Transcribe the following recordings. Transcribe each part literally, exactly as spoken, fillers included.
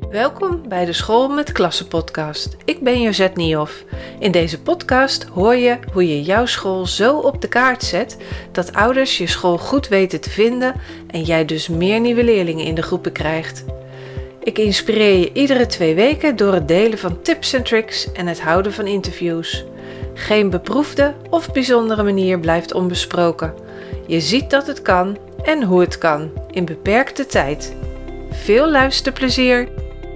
Welkom bij de School met Klassen podcast. Ik ben Josette Niehoff. In deze podcast hoor je hoe je jouw school zo op de kaart zet dat ouders je school goed weten te vinden en jij dus meer nieuwe leerlingen in de groepen krijgt. Ik inspireer je iedere twee weken door het delen van tips en tricks en het houden van interviews. Geen beproefde of bijzondere manier blijft onbesproken. Je ziet dat het kan en hoe het kan in beperkte tijd. Veel luisterplezier!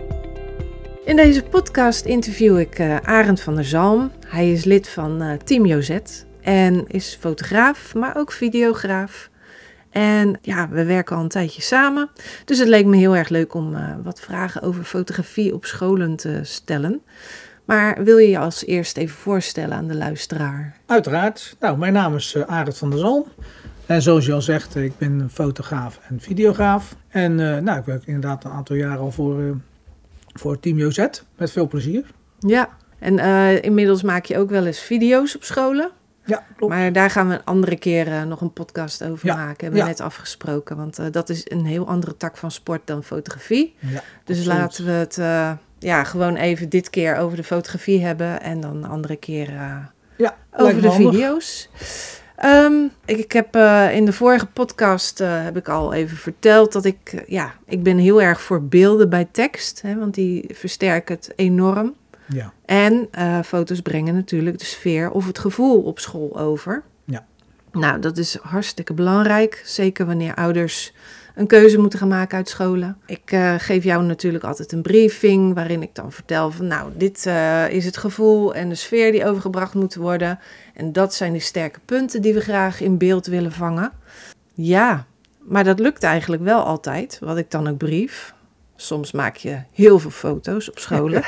In deze podcast interview ik uh, Arend van der Zalm. Hij is lid van uh, Team Josette en is fotograaf, maar ook videograaf. En ja, we werken al een tijdje samen. Dus het leek me heel erg leuk om uh, wat vragen over fotografie op scholen te stellen. Maar wil je je als eerst even voorstellen aan de luisteraar? Uiteraard. Nou, mijn naam is uh, Arend van der Zalm. En zoals je al zegt, ik ben fotograaf en videograaf. En uh, nou, ik werk inderdaad een aantal jaren al voor... Uh, Voor Team Josette, met veel plezier. Ja, en uh, inmiddels maak je ook wel eens video's op scholen. Ja, klopt. Maar daar gaan we een andere keer uh, nog een podcast over ja. maken. Hebben we ja. net afgesproken. Want uh, dat is een heel andere tak van sport dan fotografie. Ja, dus absoluut. laten we het uh, ja, gewoon even dit keer over de fotografie hebben. En dan een andere keer uh, ja, over de handig. video's. Um, ik, ik heb uh, in de vorige podcast uh, heb ik al even verteld dat ik, uh, ja, ik ben heel erg voor beelden bij tekst. Hè, want die versterken het enorm. Ja. En uh, foto's brengen natuurlijk de sfeer of het gevoel op school over. Ja. Nou, dat is hartstikke belangrijk. Zeker wanneer ouders een keuze moeten gaan maken uit scholen. Ik uh, geef jou natuurlijk altijd een briefing waarin ik dan vertel van nou, dit uh, is het gevoel en de sfeer die overgebracht moet worden. En dat zijn die sterke punten die we graag in beeld willen vangen. Ja, maar dat lukt eigenlijk wel altijd, wat ik dan ook brief. Soms maak je heel veel foto's op scholen.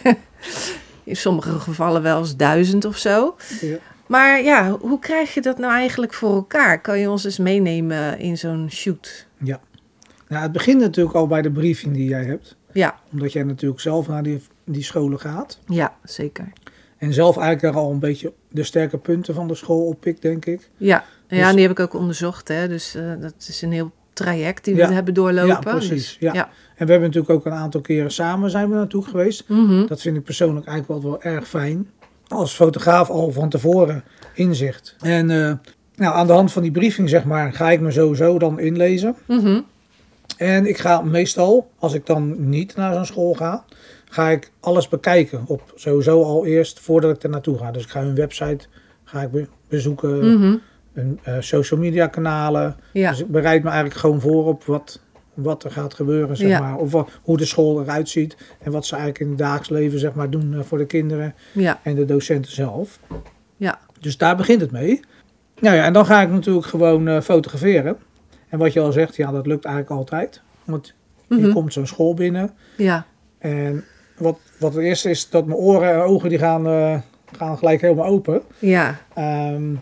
In sommige gevallen wel eens duizend of zo. Ja. Maar ja, hoe krijg je dat nou eigenlijk voor elkaar? Kan je ons eens meenemen in zo'n shoot? Ja. Nou, het begint natuurlijk al bij de briefing die jij hebt. Ja. Omdat jij natuurlijk zelf naar die, die scholen gaat. Ja, zeker. En zelf eigenlijk daar al een beetje de sterke punten van de school oppikt, denk ik. Ja, dus, ja en die heb ik ook onderzocht. Hè? Dus uh, dat is een heel traject die ja, we hebben doorlopen. Ja, precies. Dus, ja. Ja. En we hebben natuurlijk ook een aantal keren samen zijn we naartoe geweest. Mm-hmm. Dat vind ik persoonlijk eigenlijk wel, wel erg fijn. Als fotograaf al van tevoren inzicht. En uh, nou, aan de hand van die briefing, zeg maar, ga ik me sowieso dan inlezen. Mm-hmm. En ik ga meestal, als ik dan niet naar zo'n school ga, ga ik alles bekijken. Op sowieso al eerst voordat ik er naartoe ga. Dus ik ga hun website ga ik be- bezoeken, Mm-hmm. hun uh, social media kanalen. Ja. Dus ik bereid me eigenlijk gewoon voor op wat, wat er gaat gebeuren, zeg Ja. maar. Of wat, hoe de school eruit ziet en wat ze eigenlijk in het dagelijks leven, zeg maar, doen uh, voor de kinderen Ja. en de docenten zelf. Ja. Dus daar begint het mee. Nou ja, en dan ga ik natuurlijk gewoon uh, fotograferen. En wat je al zegt, ja, dat lukt eigenlijk altijd. Want Mm-hmm. je komt zo'n school binnen. Ja. En wat, wat het eerste is, dat mijn oren en ogen die gaan, uh, gaan gelijk helemaal open. Ja. Um,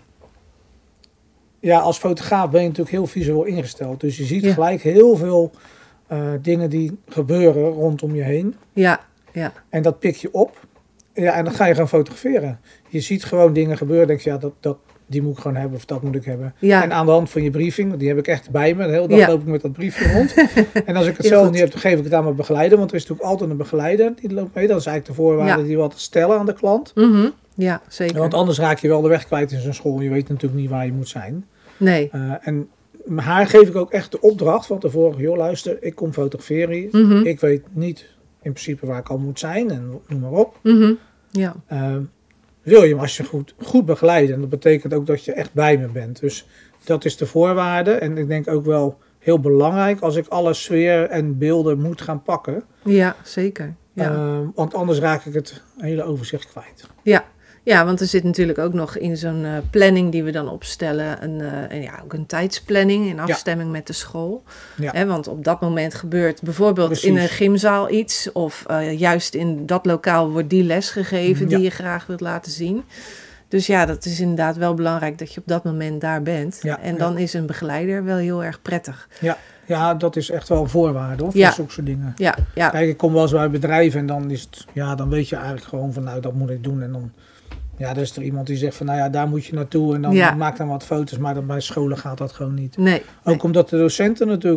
ja, als fotograaf ben je natuurlijk heel visueel ingesteld. Dus je ziet Ja. gelijk heel veel uh, dingen die gebeuren rondom je heen. Ja. Ja. En dat pik je op. Ja, en dan ga je gaan fotograferen. Je ziet gewoon dingen gebeuren. Denk je, ja, dat, dat, die moet ik gewoon hebben of dat moet ik hebben. Ja. En aan de hand van je briefing, want die heb ik echt bij me. De hele dag Ja. loop ik met dat briefje rond. En als ik het Heel zelf goed. niet heb, dan geef ik het aan mijn begeleider. Want er is natuurlijk altijd een begeleider die loopt mee. Dat is eigenlijk de voorwaarde Ja. die we altijd stellen aan de klant. Mm-hmm. Ja, zeker. Want anders raak je wel de weg kwijt in zo'n school. Je weet natuurlijk niet waar je moet zijn. Nee. Uh, en haar geef ik ook echt de opdracht van tevoren. Joh, luister, ik kom fotograferen hier. Mm-hmm. Ik weet niet in principe waar ik al moet zijn. En noem maar op. Mm-hmm. Ja. Uh, wil je hem als je goed, goed begeleiden. En dat betekent ook dat je echt bij me bent. Dus dat is de voorwaarde. En ik denk ook wel heel belangrijk als ik alle sfeer en beelden moet gaan pakken. Ja, zeker. Ja. Uh, want anders raak ik het hele overzicht kwijt. Ja. Ja, want er zit natuurlijk ook nog in zo'n uh, planning die we dan opstellen, een, uh, en ja, ook een tijdsplanning in afstemming ja. met de school. Ja. Hè, want op dat moment gebeurt bijvoorbeeld Precies. in een gymzaal iets, of uh, juist in dat lokaal wordt die les gegeven ja. die je graag wilt laten zien. Dus ja, dat is inderdaad wel belangrijk dat je op dat moment daar bent. Ja, en ja. dan is een begeleider wel heel erg prettig. Ja, ja dat is echt wel een voorwaarde hoor, Ja. voor zulke soort dingen. Ja, ja. Kijk, ik kom wel eens bij bedrijven en dan is het, ja, dan weet je eigenlijk gewoon van nou, dat moet ik doen. En dan, ja, dan is er iemand die zegt van nou ja, daar moet je naartoe en dan Ja. maak dan wat foto's. Maar dan bij scholen gaat dat gewoon niet. Nee. Ook nee. omdat de docenten natuurlijk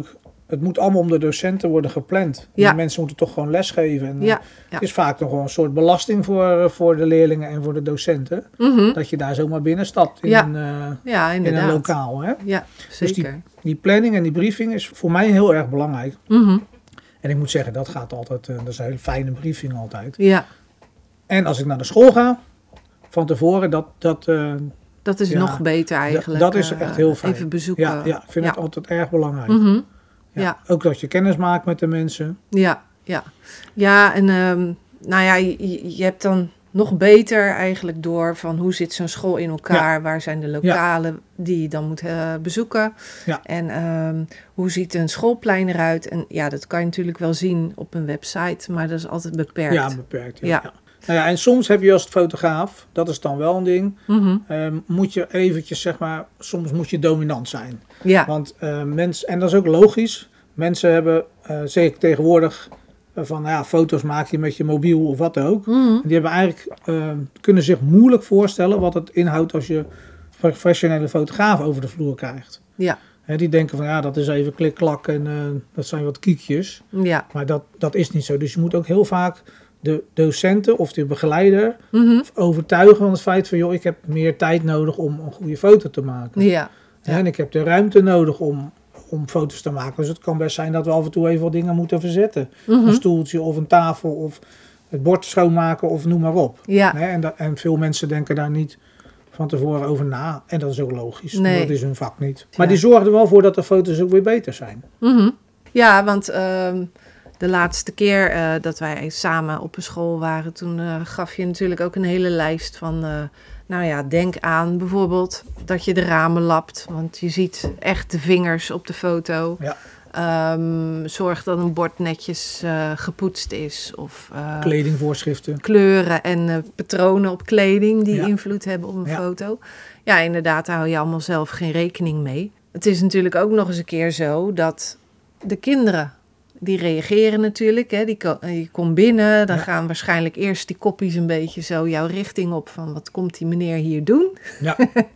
het moet allemaal om de docenten worden gepland. Ja. De mensen moeten toch gewoon lesgeven. En, Ja, ja. Het is vaak nog wel een soort belasting voor, voor de leerlingen en voor de docenten. Mm-hmm. Dat je daar zomaar binnen stapt in, Ja. een, uh, Ja, in inderdaad. een lokaal. Hè? Ja, Dus zeker. Die planning en die briefing is voor mij heel erg belangrijk. Mm-hmm. En ik moet zeggen, dat gaat altijd, uh, dat is een hele fijne briefing altijd. Ja, En als ik naar de school ga, van tevoren, dat... dat uh, dat is Ja, nog beter eigenlijk. dat is eh, echt heel fijn. Even bezoeken. ja, ja, ik vind Ja. het altijd erg belangrijk. Mhm. Ja. Ja. Ook dat je kennis maakt met de mensen. Ja, ja. Ja, en um, nou ja, je, je hebt dan nog beter eigenlijk door van hoe zit zo'n school in elkaar, ja. waar zijn de lokalen ja. die je dan moet uh, bezoeken. Ja. En um, hoe ziet een schoolplein eruit. En ja, dat kan je natuurlijk wel zien op een website, maar dat is altijd beperkt. Ja, beperkt. Ja. Ja. Ja. Nou ja, en soms heb je als fotograaf, dat is dan wel een ding, Mm-hmm. um, moet je eventjes, zeg maar, soms moet je dominant zijn. Ja. Want uh, mensen, en dat is ook logisch, mensen hebben, uh, zeker tegenwoordig, uh, van nou ja, foto's maak je met je mobiel of wat ook. Mm-hmm. Die hebben eigenlijk, uh, kunnen zich moeilijk voorstellen wat het inhoudt als je professionele fotograaf over de vloer krijgt. Ja. He, die denken van ja, dat is even klik-klak en uh, dat zijn wat kiekjes. Ja. Maar dat, dat is niet zo. Dus je moet ook heel vaak de docenten of de begeleider Mm-hmm. overtuigen van het feit van joh, ik heb meer tijd nodig om een goede foto te maken. Ja. Ja. En ik heb de ruimte nodig om, om foto's te maken. Dus het kan best zijn dat we af en toe even wat dingen moeten verzetten. Mm-hmm. Een stoeltje of een tafel of het bord schoonmaken of noem maar op. Ja. He, en, dat, en veel mensen denken daar niet van tevoren over na. En dat is ook logisch. Nee. Dat is hun vak niet. Maar Ja. die zorgen er wel voor dat de foto's ook weer beter zijn. Mm-hmm. Ja, want um, de laatste keer uh, dat wij samen op een school waren, toen uh, gaf je natuurlijk ook een hele lijst van, uh, nou ja, denk aan bijvoorbeeld dat je de ramen lapt. Want je ziet echt de vingers op de foto. Ja. Um, zorg dat een bord netjes uh, gepoetst is. Of uh, Kledingvoorschriften. kleuren en uh, patronen op kleding die Ja. invloed hebben op een Ja. foto. Ja, inderdaad, daar hou je allemaal zelf geen rekening mee. Het is natuurlijk ook nog eens een keer zo dat de kinderen, die reageren natuurlijk. Hè. Die ko- je komt binnen, dan Ja. gaan waarschijnlijk eerst die koppies een beetje zo jouw richting op van wat komt die meneer hier doen. Ja.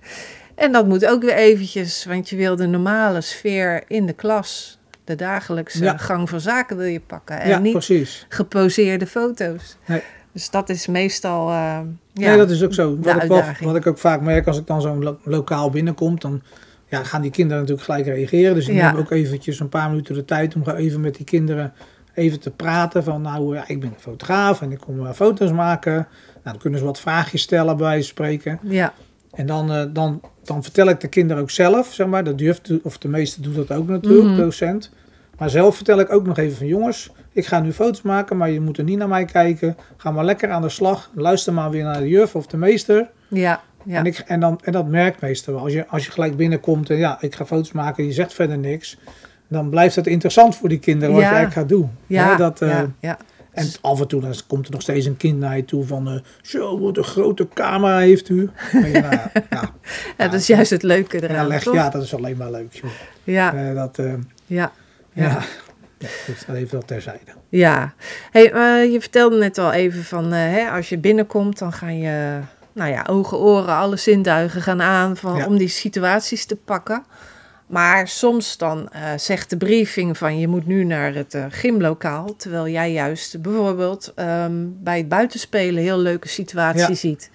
En dat moet ook weer eventjes, want je wil de normale sfeer in de klas, de dagelijkse Ja. gang van zaken wil je pakken. En ja, niet precies. geposeerde foto's. Nee. Dus dat is meestal uh, ja, Nee, dat is ook zo. de Wat ik, wel, uitdaging. wat ik ook vaak merk als ik dan zo'n lo- lokaal binnenkom, dan ja, gaan die kinderen natuurlijk gelijk reageren. Dus ik Ja. neem ook eventjes een paar minuten de tijd om even met die kinderen even te praten. Van nou, ja, ik ben fotograaf en ik kom uh, foto's maken. Nou, dan kunnen ze wat vraagjes stellen bij wijze van spreken. Ja, En dan, uh, dan, dan vertel ik de kinderen ook zelf, zeg maar. Dat durft, of de meeste doet dat ook natuurlijk, Mhm. docent. Maar zelf vertel ik ook nog even van jongens, ik ga nu foto's maken, maar je moet er niet naar mij kijken. Ga maar lekker aan de slag. Luister maar weer naar de juf of de meester. ja, ja. En, ik, en, dan, en dat merkt meestal wel. Als je, als je gelijk binnenkomt en ja, ik ga foto's maken, je zegt verder niks. Dan blijft het interessant voor die kinderen wat Ja. je eigenlijk gaat doen. ja, Hè, dat, uh, ja, ja. En af en toe dan komt er nog steeds een kind naar je toe van, uh, zo, wat een grote camera heeft u. En je, nou, ja, ja, Ja, dat is juist het leuke ja, eraan, leg, toch? ja, dat is alleen maar leuk. Joh. Ja, Uh, dat, uh, ja, ja. ja. ja, goed, dat even dat terzijde. Ja. Hey, uh, je vertelde net al even van, uh, hè, als je binnenkomt, dan gaan je, nou ja, ogen, oren, alle zintuigen gaan aan van, Ja. om die situaties te pakken. Maar soms dan uh, zegt de briefing van, je moet nu naar het uh, gymlokaal, terwijl jij juist bijvoorbeeld um, bij het buitenspelen een heel leuke situatie Ja. ziet.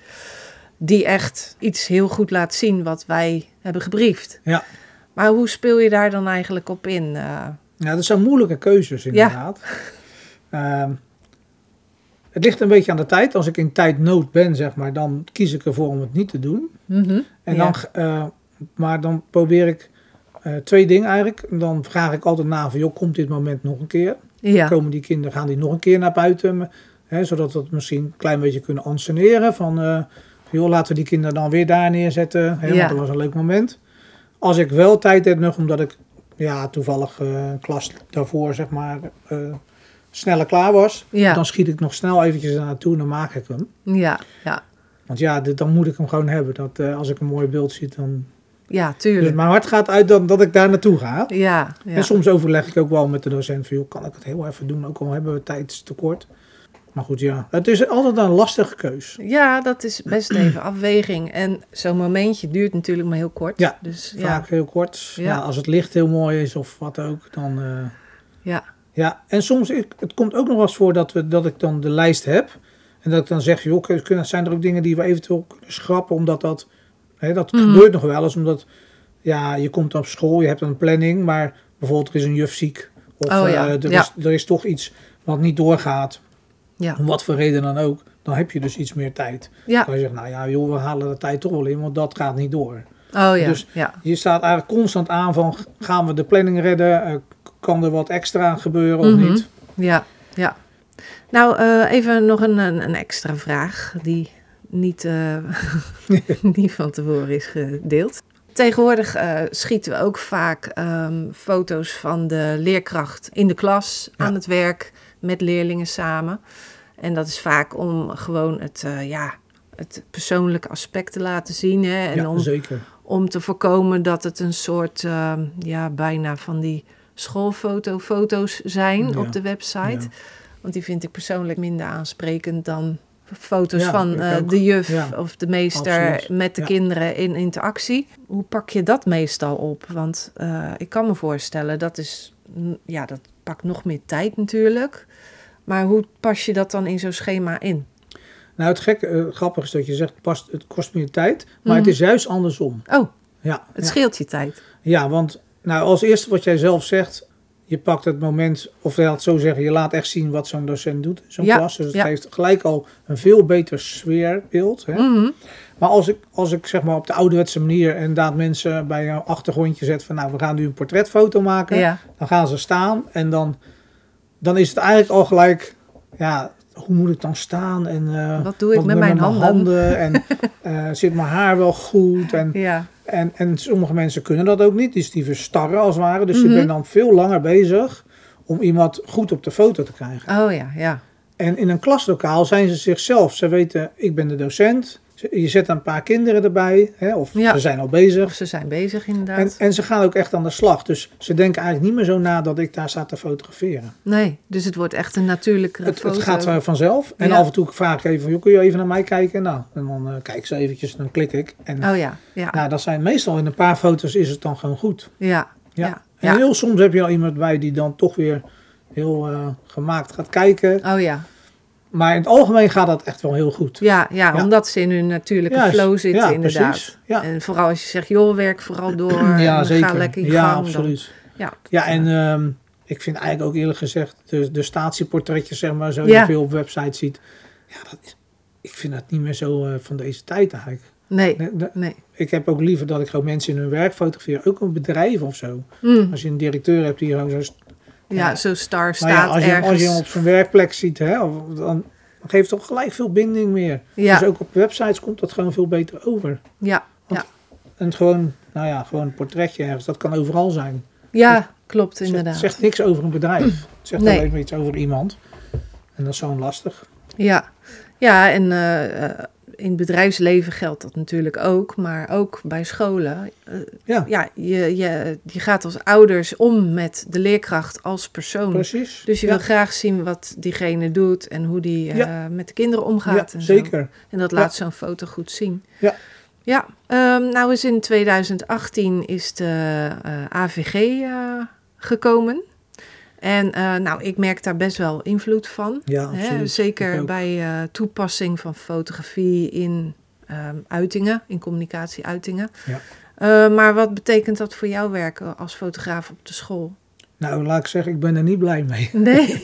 Die echt iets heel goed laat zien wat wij hebben gebriefd. Ja. Maar hoe speel je daar dan eigenlijk op in? Uh, Ja, dat zijn moeilijke keuzes inderdaad. Ja. Uh, het ligt een beetje aan de tijd. Als ik in tijdnood ben, zeg maar, dan kies ik ervoor om het niet te doen. mm-hmm. En ja. dan, uh, maar dan probeer ik uh, twee dingen eigenlijk. Dan vraag ik altijd na van, joh, komt dit moment nog een keer? Ja. Komen die kinderen, gaan die nog een keer naar buiten? Hè, zodat we het misschien een klein beetje kunnen anseneren. Van, uh, joh, laten we die kinderen dan weer daar neerzetten. Hè, Ja. Want dat was een leuk moment. Als ik wel tijd heb nog, omdat ik ja, toevallig uh, een klas daarvoor, zeg maar, uh, sneller klaar was. Ja. Dan schiet ik nog snel eventjes daar naartoe en dan maak ik hem. Ja, ja. Want ja, dit, dan moet ik hem gewoon hebben. Dat, uh, als ik een mooi beeld zie, dan... Ja, Dus tuurlijk. mijn hart gaat uit dat, dat ik daar naartoe ga. Ja, ja. En soms overleg ik ook wel met de docent van, joh, kan ik het heel even doen, ook al hebben we tijdstekort. Maar goed, ja. Het is altijd een lastige keus. Ja, dat is best even afweging. En zo'n momentje duurt natuurlijk maar heel kort. Ja, dus, ja. vaak heel kort. Ja. Ja. Ja, als het licht heel mooi is of wat ook, dan... Uh, Ja. ja, en soms, ik, het komt ook nog wel eens voor dat, we, dat ik dan de lijst heb. En dat ik dan zeg, joh, kunnen, zijn er ook dingen die we eventueel kunnen schrappen, omdat dat... Hè, dat Mhm. gebeurt nog wel eens, omdat... Ja, je komt op school, je hebt een planning, maar bijvoorbeeld er is een juf ziek. Of Oh ja, uh, er, ja. is, er is toch iets wat niet doorgaat. Ja. Om wat voor reden dan ook. Dan heb je dus iets meer tijd. Ja. Dan je zegt, nou ja, joh, we halen de tijd toch wel in, want dat gaat niet door. Oh ja. Dus ja. je staat eigenlijk constant aan van, gaan we de planning redden? Uh, kan er wat extra gebeuren of Mhm. niet? Ja, ja. Nou, uh, even nog een, een, een extra vraag die niet, uh, niet van tevoren is gedeeld. Tegenwoordig uh, schieten we ook vaak um, foto's van de leerkracht in de klas, Ja. aan het werk, met leerlingen samen. En dat is vaak om gewoon het, uh, ja, het persoonlijke aspect te laten zien. Hè? En Ja, om, zeker. om te voorkomen dat het een soort, uh, ja, bijna van die schoolfoto-foto's zijn Ja. op de website. Ja. Want die vind ik persoonlijk minder aansprekend dan foto's Ja, van ik uh, ook. de juf Ja, of de meester absoluut. met de Ja. kinderen in interactie. Hoe pak je dat meestal op? Want uh, ik kan me voorstellen, dat is, mm, ja, dat pakt nog meer tijd natuurlijk. Maar hoe pas je dat dan in zo'n schema in? Nou, het gekke, uh, grappig is dat je zegt, past, het kost meer tijd. Maar Mhm. het is juist andersom. Oh, Ja, het ja. scheelt je tijd. Ja, want nou, als eerste wat jij zelf zegt, je pakt het moment, of je laat het zo zeggen, je laat echt zien wat zo'n docent doet in zo'n Ja, klas. Dus het ja. geeft gelijk al een veel beter sfeerbeeld. Hè? Mhm. Maar als ik, als ik zeg maar op de ouderwetse manier inderdaad mensen bij een achtergrondje zet van nou, we gaan nu een portretfoto maken. Ja. Dan gaan ze staan en dan, dan is het eigenlijk al gelijk, ja, hoe moet ik dan staan? En, uh, Wat doe ik met mijn handen? En uh, zit mijn haar wel goed? En, Ja. en, en sommige mensen kunnen dat ook niet. Dus die verstarren als het ware. Dus Mhm. je bent dan veel langer bezig om iemand goed op de foto te krijgen. Oh ja, ja. En in een klaslokaal zijn ze zichzelf. Ze weten, ik ben de docent. Je zet een paar kinderen erbij. Hè, of Ja. ze zijn al bezig. Of ze zijn bezig inderdaad. En, en ze gaan ook echt aan de slag. Dus ze denken eigenlijk niet meer zo na dat ik daar sta te fotograferen. Nee, dus het wordt echt een natuurlijke Het, foto. het gaat uh, vanzelf. En Ja. af en toe vraag ik even van, joh, kun je even naar mij kijken? Nou, en dan uh, kijk ze eventjes, dan klik ik. En Oh ja, ja. nou, dat zijn meestal in een paar foto's is het dan gewoon goed. Ja, Ja. ja. En ja. heel soms heb je al iemand bij die dan toch weer heel uh, gemaakt gaat kijken. Oh ja. Maar in het algemeen gaat dat echt wel heel goed. Ja, ja, Ja. omdat ze in hun natuurlijke Juist. flow zitten Ja, inderdaad. precies. Ja. En vooral als je zegt, joh, werk vooral door. Ja, en zeker. Ga lekker in ja, gang. absoluut. Dan, ja, Ja, en um, ik vind eigenlijk ook eerlijk gezegd, de, de statieportretjes, zeg maar, zo Ja. je veel op websites ziet. Ja, dat is, ik vind dat niet meer zo uh, van deze tijd eigenlijk. Nee, Nee, de- nee. Ik heb ook liever dat ik gewoon mensen in hun werk fotografeer. Ook een bedrijf of zo. Mm. Als je een directeur hebt die gewoon zo... Ja, Ja. zo'n star Maar staat ja, als je, ergens. als je hem op zijn werkplek ziet, hè, of, dan geeft het toch gelijk veel binding meer. Ja, Dus ook op websites komt dat gewoon veel beter over. ja, ja. En gewoon, nou ja, gewoon een portretje ergens, dat kan overal zijn. ja, klopt Het inderdaad. zegt, zegt niks over een bedrijf. Het zegt Nee. alleen maar iets over iemand. En dat is zo lastig. Ja, ja en uh, uh, in het bedrijfsleven geldt dat natuurlijk ook, maar ook bij scholen. Uh, Ja, ja, je, je, je gaat als ouders om met de leerkracht als persoon. precies. Dus je ja. wil graag zien wat diegene doet en hoe die uh, Ja. met de kinderen omgaat. Ja, en zo. zeker. En dat Ja. laat zo'n foto goed zien. Ja. Ja, um, nou is in twintig achttien is de uh, A V G uh, gekomen. En uh, nou, ik merk daar best wel invloed van. Ja, Hè? absoluut. Ik Zeker ook. bij uh, toepassing van fotografie in um, uitingen, in communicatieuitingen. Ja. Uh, maar wat betekent dat voor jouw werk als fotograaf op de school? Nou, laat ik zeggen, ik ben er niet blij mee. Nee.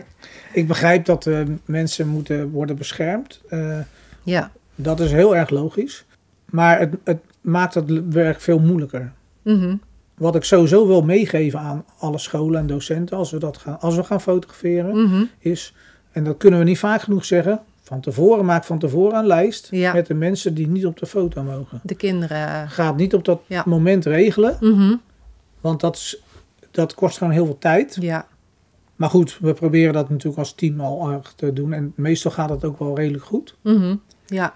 Ik begrijp dat uh, mensen moeten worden beschermd. Uh, Ja. dat is heel erg logisch. Maar het, het maakt het werk veel moeilijker. Mm-hmm. Wat ik sowieso wil meegeven aan alle scholen en docenten als we, dat gaan, als we gaan fotograferen, Mm-hmm. is, en dat kunnen we niet vaak genoeg zeggen, van tevoren, maak van tevoren een lijst Ja. met de mensen die niet op de foto mogen. De kinderen. Ga het niet op dat Ja. moment regelen, Mm-hmm. want dat, is, dat kost gewoon heel veel tijd. Ja. Maar goed, we proberen dat natuurlijk als team al erg te doen en meestal gaat het ook wel redelijk goed. Mm-hmm. Ja.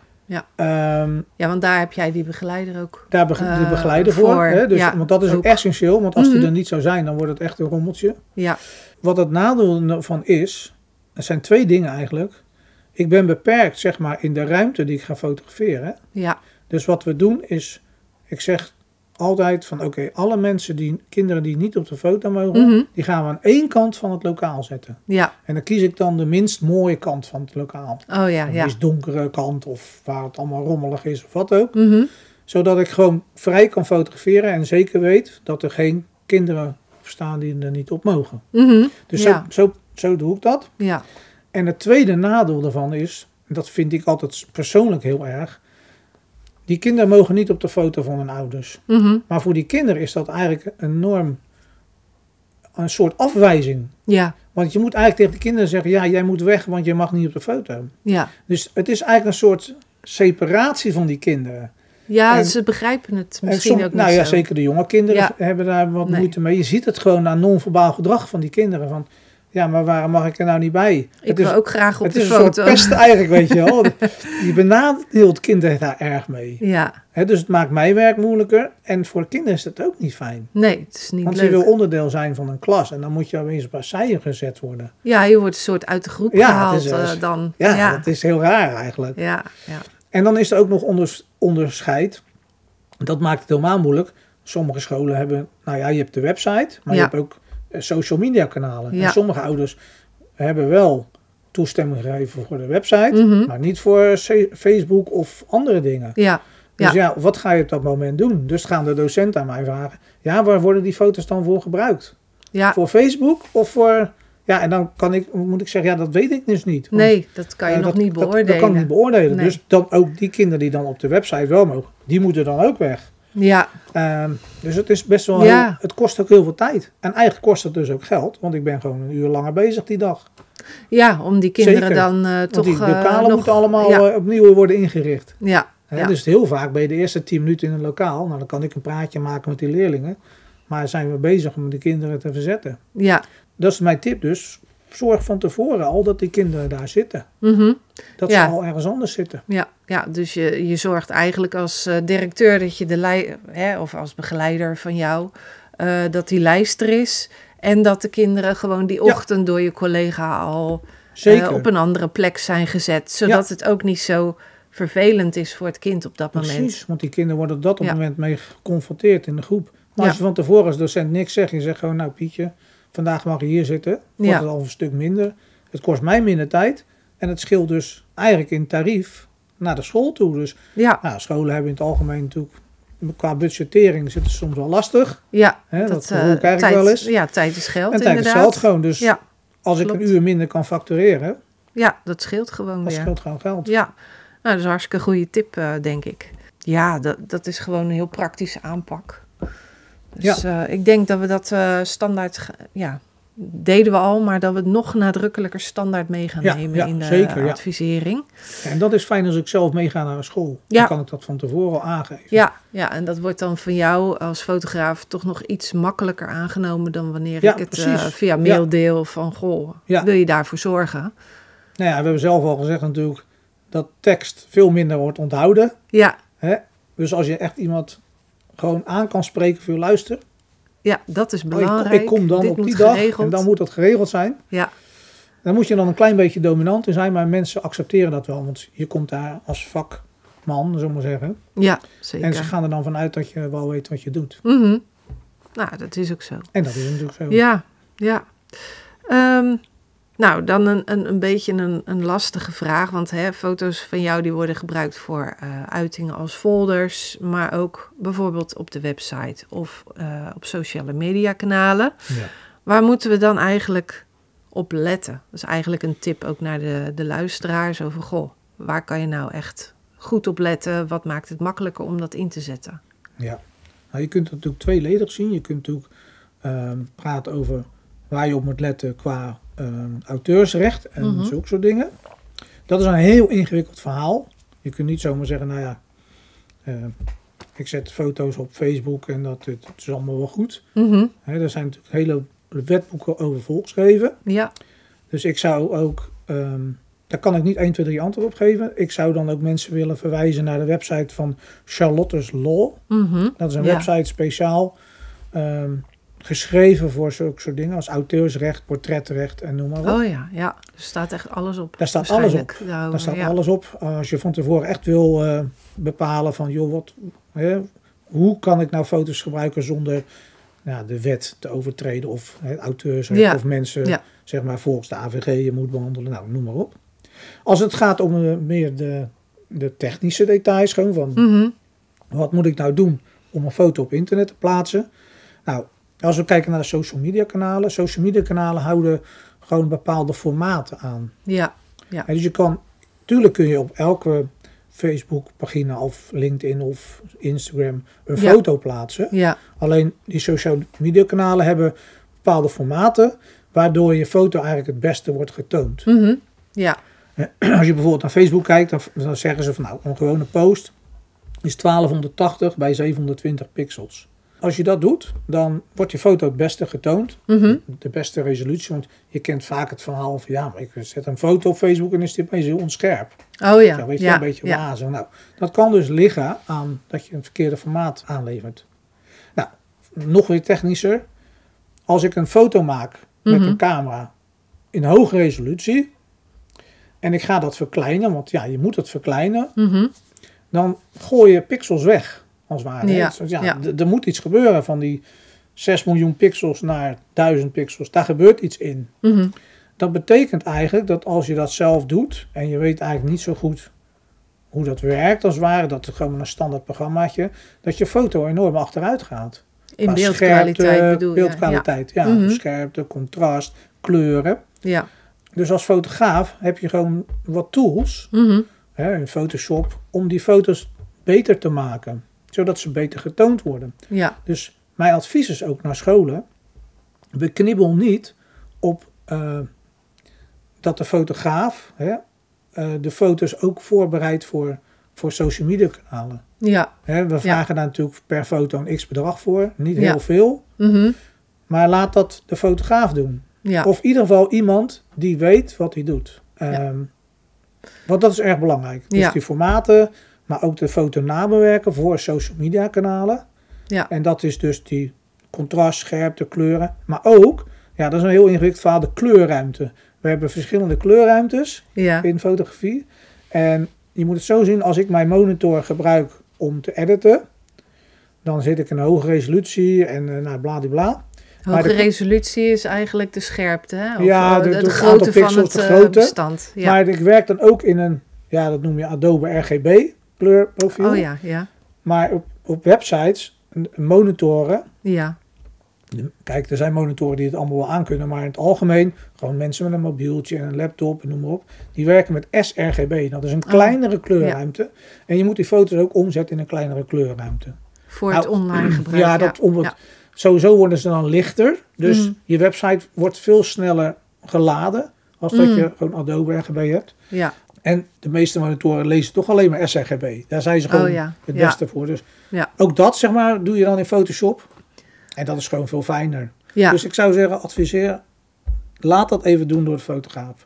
Um, Ja, want daar heb jij die begeleider ook. daar be- de Uh, begeleider voor. voor, Hè? Dus, ja, want dat is ook ook. essentieel, want als Mhm. die er niet zou zijn, dan wordt het echt een rommeltje. Ja. Wat het nadeel van is, er zijn twee dingen eigenlijk. ik ben beperkt, zeg maar, in de ruimte die ik ga fotograferen. Ja. Dus wat we doen is, ik zeg altijd van, oké, okay, alle mensen, die kinderen die niet op de foto mogen, mm-hmm. die gaan we aan één kant van het lokaal zetten. Ja. En dan kies ik dan de minst mooie kant van het lokaal. Oh ja, de ja. meest donkere kant of waar het allemaal rommelig is of wat ook. Mm-hmm. Zodat ik gewoon vrij kan fotograferen en zeker weet dat er geen kinderen staan die er niet op mogen. Mm-hmm. Dus ja. zo, zo, zo doe ik dat. Ja. En het tweede nadeel daarvan is, en dat vind ik altijd persoonlijk heel erg, die kinderen mogen niet op de foto van hun ouders. Mm-hmm. Maar voor die kinderen is dat eigenlijk enorm een soort afwijzing. Ja. Want je moet eigenlijk tegen de kinderen zeggen, ja, jij moet weg, want je mag niet op de foto. Ja. Dus het is eigenlijk een soort separatie van die kinderen. Ja, en, ze begrijpen het misschien som, ook niet Nou ja, zo. zeker de jonge kinderen ja. hebben daar wat nee. moeite mee. Je ziet het gewoon aan non-verbaal gedrag van die kinderen. Van, ja, maar waarom mag ik er nou niet bij? Ik het wil is, ook graag op het de is foto. Het is een soort pest eigenlijk, weet je wel. Je benadeelt kinderen daar erg mee. Ja. He, dus het maakt mijn werk moeilijker. En voor kinderen is het ook niet fijn. Nee, het is niet Want leuk. je wil onderdeel zijn van een klas. En dan moet je opeens op zijen gezet worden. Ja, je wordt een soort uit de groep ja, gehaald het is, uh, dan. Ja, ja, dat is heel raar eigenlijk. Ja, ja. En dan is er ook nog onders, onderscheid. Dat maakt het helemaal moeilijk. Sommige scholen hebben, nou ja, je hebt de website. Maar ja. je hebt ook uh, social media kanalen. Ja. En sommige ouders hebben wel toestemming gegeven voor de website. Mm-hmm. Maar niet voor C- Facebook of andere dingen. Ja. Dus ja. ja, wat ga je op dat moment doen? Dus gaan de docenten aan mij vragen. Ja, waar worden die foto's dan voor gebruikt? Ja. Voor Facebook of voor... Ja, en dan kan ik, moet ik zeggen, ja, dat weet ik dus niet. Want, nee, dat kan je uh, nog dat, niet beoordelen. Dat, dat kan ik niet beoordelen. Nee. Dus dan ook die kinderen die dan op de website wel mogen, die moeten dan ook weg. Ja. Uh, dus het is best wel... Ja. Heel, het kost ook heel veel tijd. En eigenlijk kost het dus ook geld. Want ik ben gewoon een uur langer bezig die dag. Ja, om die kinderen Zeker. dan uh, want toch... die lokalen uh, nog, moeten allemaal ja. uh, opnieuw worden ingericht. Ja. He, ja. Dus heel vaak ben je de eerste tien minuten in een lokaal. Nou, dan kan ik een praatje maken met die leerlingen. Maar zijn we bezig om de kinderen te verzetten. Ja. Dat is mijn tip dus. Zorg van tevoren al dat die kinderen daar zitten. Mm-hmm. Dat ja. ze al ergens anders zitten. Ja, ja dus je, je zorgt eigenlijk als uh, directeur dat je de lei- hè, of als begeleider van jou, uh, dat die lijst er is. En dat de kinderen gewoon die ochtend ja. door je collega al uh, op een andere plek zijn gezet. Zodat ja. het ook niet zo vervelend is voor het kind op dat Precies, moment. Precies, want die kinderen worden op dat ja. moment mee geconfronteerd in de groep. Maar ja. als je van tevoren als docent niks zegt, je zegt gewoon, nou Pietje, vandaag mag je hier zitten. Wordt ja. het al een stuk minder. Het kost mij minder tijd. En het scheelt dus eigenlijk in tarief naar de school toe. Dus ja. nou, scholen hebben in het algemeen natuurlijk, qua budgettering zit het soms wel lastig. Ja, Hè, dat, dat gevoel uh, krijg ik tijd, wel eens. Ja, tijd is geld en tijd inderdaad. is geld gewoon. Dus ja, als klopt. ik een uur minder kan factureren, ja, dat scheelt gewoon dat weer. scheelt gewoon geld. Ja, nou, dat is een hartstikke goede tip, uh, denk ik. Ja, dat, dat is gewoon een heel praktische aanpak. Dus ja. uh, ik denk dat we dat uh, standaard, ja, deden we al, maar dat we het nog nadrukkelijker standaard mee gaan ja, nemen ja, in de zeker, advisering. Ja. En dat is fijn als ik zelf meega naar een school. Ja. Dan kan ik dat van tevoren al aangeven. Ja, ja, en dat wordt dan van jou als fotograaf toch nog iets makkelijker aangenomen dan wanneer ja, ik het uh, via mail ja. deel van, goh, ja. wil je daarvoor zorgen? Nou ja, we hebben zelf al gezegd natuurlijk dat tekst veel minder wordt onthouden. Ja. Hè? Dus als je echt iemand gewoon aan kan spreken voor je luister. Ja, dat is belangrijk. Oh, ik, ik kom dan Dit op die dag geregeld. en dan moet dat geregeld zijn. Ja. Dan moet je dan een klein beetje dominant in zijn, maar mensen accepteren dat wel. Want je komt daar als vakman, zullen we maar zeggen. Ja, zeker. En ze gaan er dan vanuit dat je wel weet wat je doet. Mm-hmm. Nou, dat is ook zo. En dat is natuurlijk zo. Ja, ja. Um, nou, dan een, een, een beetje een, een lastige vraag. Want hè, foto's van jou die worden gebruikt voor uh, uitingen als folders. Maar ook bijvoorbeeld op de website of uh, op sociale media kanalen. Ja. Waar moeten we dan eigenlijk op letten? Dat is eigenlijk een tip ook naar de, de luisteraars. Over, goh, waar kan je nou echt goed op letten? Wat maakt het makkelijker om dat in te zetten? Ja, nou, je kunt het natuurlijk tweeledig zien. Je kunt natuurlijk uh, praten over waar je op moet letten qua uh, auteursrecht en mm-hmm. zulke soort dingen. Dat is een heel ingewikkeld verhaal. Je kunt niet zomaar zeggen, nou ja, uh, ik zet foto's op Facebook en dat het, het is allemaal wel goed. Mm-hmm. He, er zijn natuurlijk hele wetboeken over volgeschreven. Ja. Dus ik zou ook, um, daar kan ik niet één, twee, drie antwoord op geven. Ik zou dan ook mensen willen verwijzen naar de website van Charlotte's Law. Mm-hmm. Dat is een ja. website speciaal. Um, geschreven voor zulke soort dingen als auteursrecht, portretrecht en noem maar op. Oh ja, ja. Er staat echt alles op. Daar staat alles op. Daarover, Daar staat ja. alles op. Als je van tevoren echt wil uh, bepalen van, joh, wat, hè, hoe kan ik nou foto's gebruiken zonder ja, de wet te overtreden of hè, auteursrecht Ja. of mensen, Ja. zeg maar, volgens de A V G je moet behandelen. Nou, noem maar op. Als het gaat om uh, meer de, de technische details, gewoon van, Mm-hmm. wat moet ik nou doen om een foto op internet te plaatsen? Nou, als we kijken naar de social media kanalen. Social media kanalen houden gewoon bepaalde formaten aan. Ja. Ja. En dus je kan, tuurlijk kun je op elke Facebook pagina of LinkedIn of Instagram een Ja. foto plaatsen. Ja. Alleen die social media kanalen hebben bepaalde formaten waardoor je foto eigenlijk het beste wordt getoond. Mm-hmm. Ja. Als je bijvoorbeeld naar Facebook kijkt, dan, dan zeggen ze van nou, een gewone post is twaalfhonderdtachtig bij zevenhonderdtwintig pixels. Als je dat doet, dan wordt je foto het beste getoond. Mm-hmm. De beste resolutie, want je kent vaak het verhaal van ja, maar ik zet een foto op Facebook en is die opeens heel onscherp. Oh ja. Zo, weet je, ja. een beetje ja. wazig. Nou, dat kan dus liggen aan dat je een verkeerde formaat aanlevert. Nou, nog weer technischer. Als ik een foto maak met Mhm. een camera in hoge resolutie en ik ga dat verkleinen, want ja, je moet het verkleinen, Mm-hmm. dan gooi je pixels weg, als het ware. hè. Ja, Dus ja, ja. d- er moet iets gebeuren van die zes miljoen pixels naar duizend pixels. Daar gebeurt iets in. Mm-hmm. Dat betekent eigenlijk dat als je dat zelf doet en je weet eigenlijk niet zo goed hoe dat werkt, als het ware, dat is gewoon een standaard programmaatje, dat je foto enorm achteruit gaat. In Qua beeldkwaliteit scherpte, bedoel je? beeldkwaliteit, ja. Mhm. Scherpte, contrast, kleuren. Ja. ja. Dus als fotograaf heb je gewoon wat tools Mm-hmm. hè, in Photoshop om die foto's beter te maken, zodat ze beter getoond worden. Ja. Dus mijn advies is ook naar scholen, beknibbel niet op uh, dat de fotograaf hè, uh, de foto's ook voorbereidt voor, voor social media kanalen. Ja. Hè, we vragen daar natuurlijk per foto een x bedrag voor, niet heel Ja. veel, Mm-hmm. maar laat dat de fotograaf doen. Ja. Of in ieder geval iemand die weet wat hij doet. Um, Ja. Want dat is erg belangrijk. Dus Ja. die formaten, maar ook de foto nabewerken voor social media kanalen. Ja. En dat is dus die contrast, scherpte, kleuren. Maar ook, ja, dat is een heel ingewikkeld verhaal, de kleurruimte. We hebben verschillende kleurruimtes Ja. in fotografie. En je moet het zo zien, als ik mijn monitor gebruik om te editen, dan zit ik in een hoge resolutie en uh, nou, bladibla. Maar Hoge de- resolutie is eigenlijk de scherpte, hè? Of, Ja, eh, de- de, het de aantal grootte van pixels, het de eh, grootte. bestand. Ja. Maar ik werk dan ook in een, ja, dat noem je Adobe R G B kleurprofiel. Oh ja, ja. Maar op, op websites, n- monitoren, Ja. kijk, er zijn monitoren die het allemaal wel aankunnen, maar in het algemeen, gewoon mensen met een mobieltje en een laptop en noem maar op, die werken met s R G B. Dat is een kleinere kleurruimte. En je moet die foto's ook omzetten in een kleinere kleurruimte. Voor het Nou, online gebruik. Ja, dat om het, Ja. sowieso worden ze dan lichter. Dus Mhm. je website wordt veel sneller geladen als dat Mhm. je gewoon Adobe R G B hebt. Ja. En de meeste monitoren lezen toch alleen maar s R G B. Daar zijn ze gewoon Oh ja, het ja. beste voor. Dus Ja. ook dat, zeg maar, doe je dan in Photoshop. En dat is gewoon veel fijner. Ja. Dus ik zou zeggen, adviseer, laat dat even doen door de fotograaf.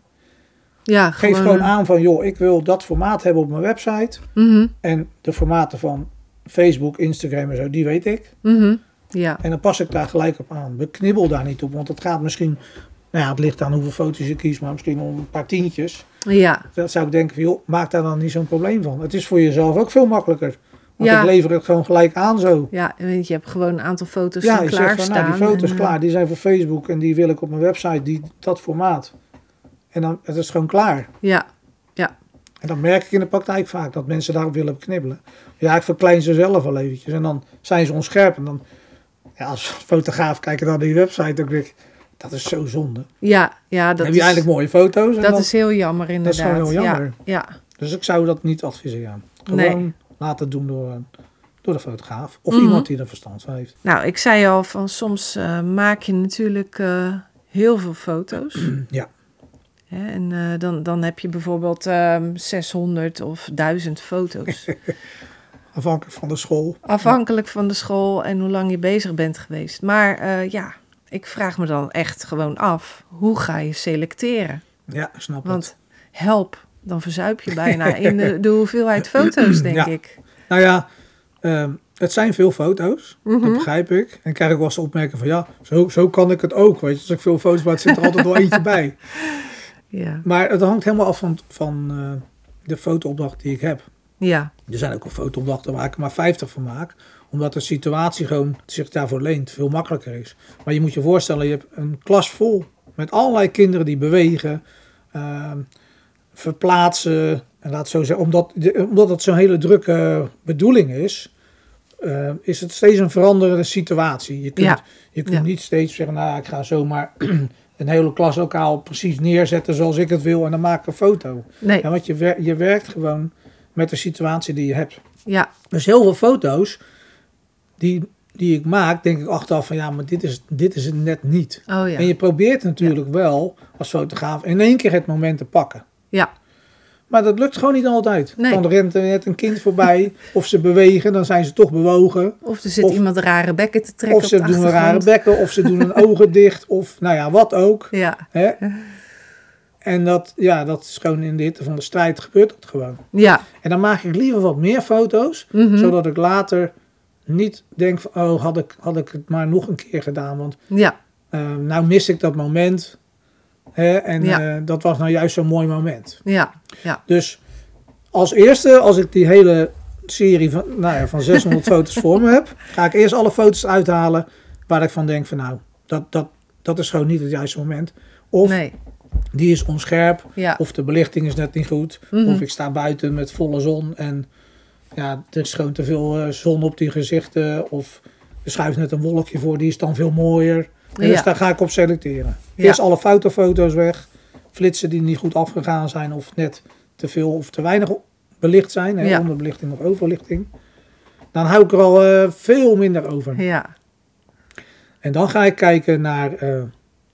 Ja, Geef gewoon eh, aan van, joh, ik wil dat formaat hebben op mijn website. mhm, En de formaten van Facebook, Instagram en zo, die weet ik. mhm. Ja. En dan pas ik daar gelijk op aan. Beknibbel daar niet op, want het gaat misschien, nou ja, het ligt aan hoeveel foto's je kiest, maar misschien om een paar tientjes. Ja. Dat zou ik denken van, joh, maak daar dan niet zo'n probleem van. Het is voor jezelf ook veel makkelijker. Want Ja. ik lever het gewoon gelijk aan zo. Ja, weet je, je hebt gewoon een aantal foto's Ja, van je zegt van, klaarstaan. nou, die foto's en, eh, klaar, die zijn voor Facebook en die wil ik op mijn website, die, dat formaat. En dan, het is gewoon klaar. Ja. En dat merk ik in de praktijk vaak, dat mensen daarop willen beknibbelen. Ja, ik verklein ze zelf al eventjes en dan zijn ze onscherp. En dan, ja, als fotograaf kijk je dan naar die website, dan denk ik, dat is zo zonde. Ja, ja, dat Dan heb is, je eigenlijk mooie foto's. En dat dan, is heel jammer dat inderdaad. is gewoon heel jammer. Ja, ja. Dus ik zou dat niet adviseren. Gewoon Nee. laten doen door, eh, door de fotograaf. Of Mhm. iemand die er verstand van heeft. Nou, ik zei al van soms uh, maak je natuurlijk uh, heel veel foto's. Ja. Hè, en uh, dan, dan heb je bijvoorbeeld um, zeshonderd of duizend foto's. Afhankelijk van de school. Afhankelijk van de school en hoe lang je bezig bent geweest. Maar uh, ja, ik vraag me dan echt gewoon af, hoe ga je selecteren? Ja, snap Want het. help, dan verzuip je bijna in de, de hoeveelheid foto's, denk Ja. ik. Nou ja, uh, het zijn veel foto's, Mm-hmm. dat begrijp ik. En ik krijg ook wel eens de opmerking van, ja, zo, zo kan ik het ook. Weet je, als ik veel foto's maak, zit er altijd wel eentje bij. Ja. Maar het hangt helemaal af van, van uh, de fotoopdracht die ik heb. Ja. Er zijn ook wel fotoopdrachten waar ik er maar vijftig van maak. Omdat de situatie gewoon zich daarvoor leent, veel makkelijker is. Maar je moet je voorstellen, je hebt een klas vol met allerlei kinderen die bewegen, uh, verplaatsen. En laat het zo zeggen, omdat, de, omdat het zo'n hele drukke bedoeling is, uh, is het steeds een veranderende situatie. Je kunt, Ja. je kunt Ja. niet steeds zeggen, nou ik ga zomaar een hele klaslokaal precies neerzetten zoals ik het wil en dan maak ik een foto. Nee. Ja, want je, wer- je werkt gewoon met de situatie die je hebt. Ja. Dus heel veel foto's die, die ik maak, denk ik achteraf van ja, maar dit is, dit is het net niet. Oh ja. En je probeert natuurlijk wel als fotograaf in één keer het moment te pakken. Ja. Maar dat lukt gewoon niet altijd. Nee. Dan rent er net een kind voorbij of ze bewegen, dan zijn ze toch bewogen. Of er zit Of- iemand rare bekken te trekken Of ze op de doen een rare achtergrond. bekken, of ze doen hun ogen dicht, of nou ja, wat ook. Ja. Hè? En dat, ja, dat is gewoon in de hitte van de strijd gebeurt dat gewoon. Ja. En dan maak ik liever wat meer foto's, Mhm. zodat ik later niet denk van, oh, had ik, had ik het maar nog een keer gedaan. Want Ja. uh, nou mis ik dat moment. Hè, en Ja. uh, dat was nou juist zo'n mooi moment. Ja. Ja. Dus als eerste, als ik die hele serie van, nou ja, van zeshonderd foto's voor me heb, ga ik eerst alle foto's uithalen waar ik van denk van nou, dat, dat, dat is gewoon niet het juiste moment. Of Nee. die is onscherp, Ja. of de belichting is net niet goed, Mhm. of ik sta buiten met volle zon en ja, er is gewoon te veel uh, zon op die gezichten, of er schuift net een wolkje voor, die is dan veel mooier. En Ja. dus daar ga ik op selecteren. Ja. Eerst alle fotofoto's weg, flitsen die niet goed afgegaan zijn of net te veel of te weinig belicht zijn, hè, Ja. onderbelichting of overlichting. Dan hou ik er al uh, veel minder over. Ja. En dan ga ik kijken naar uh,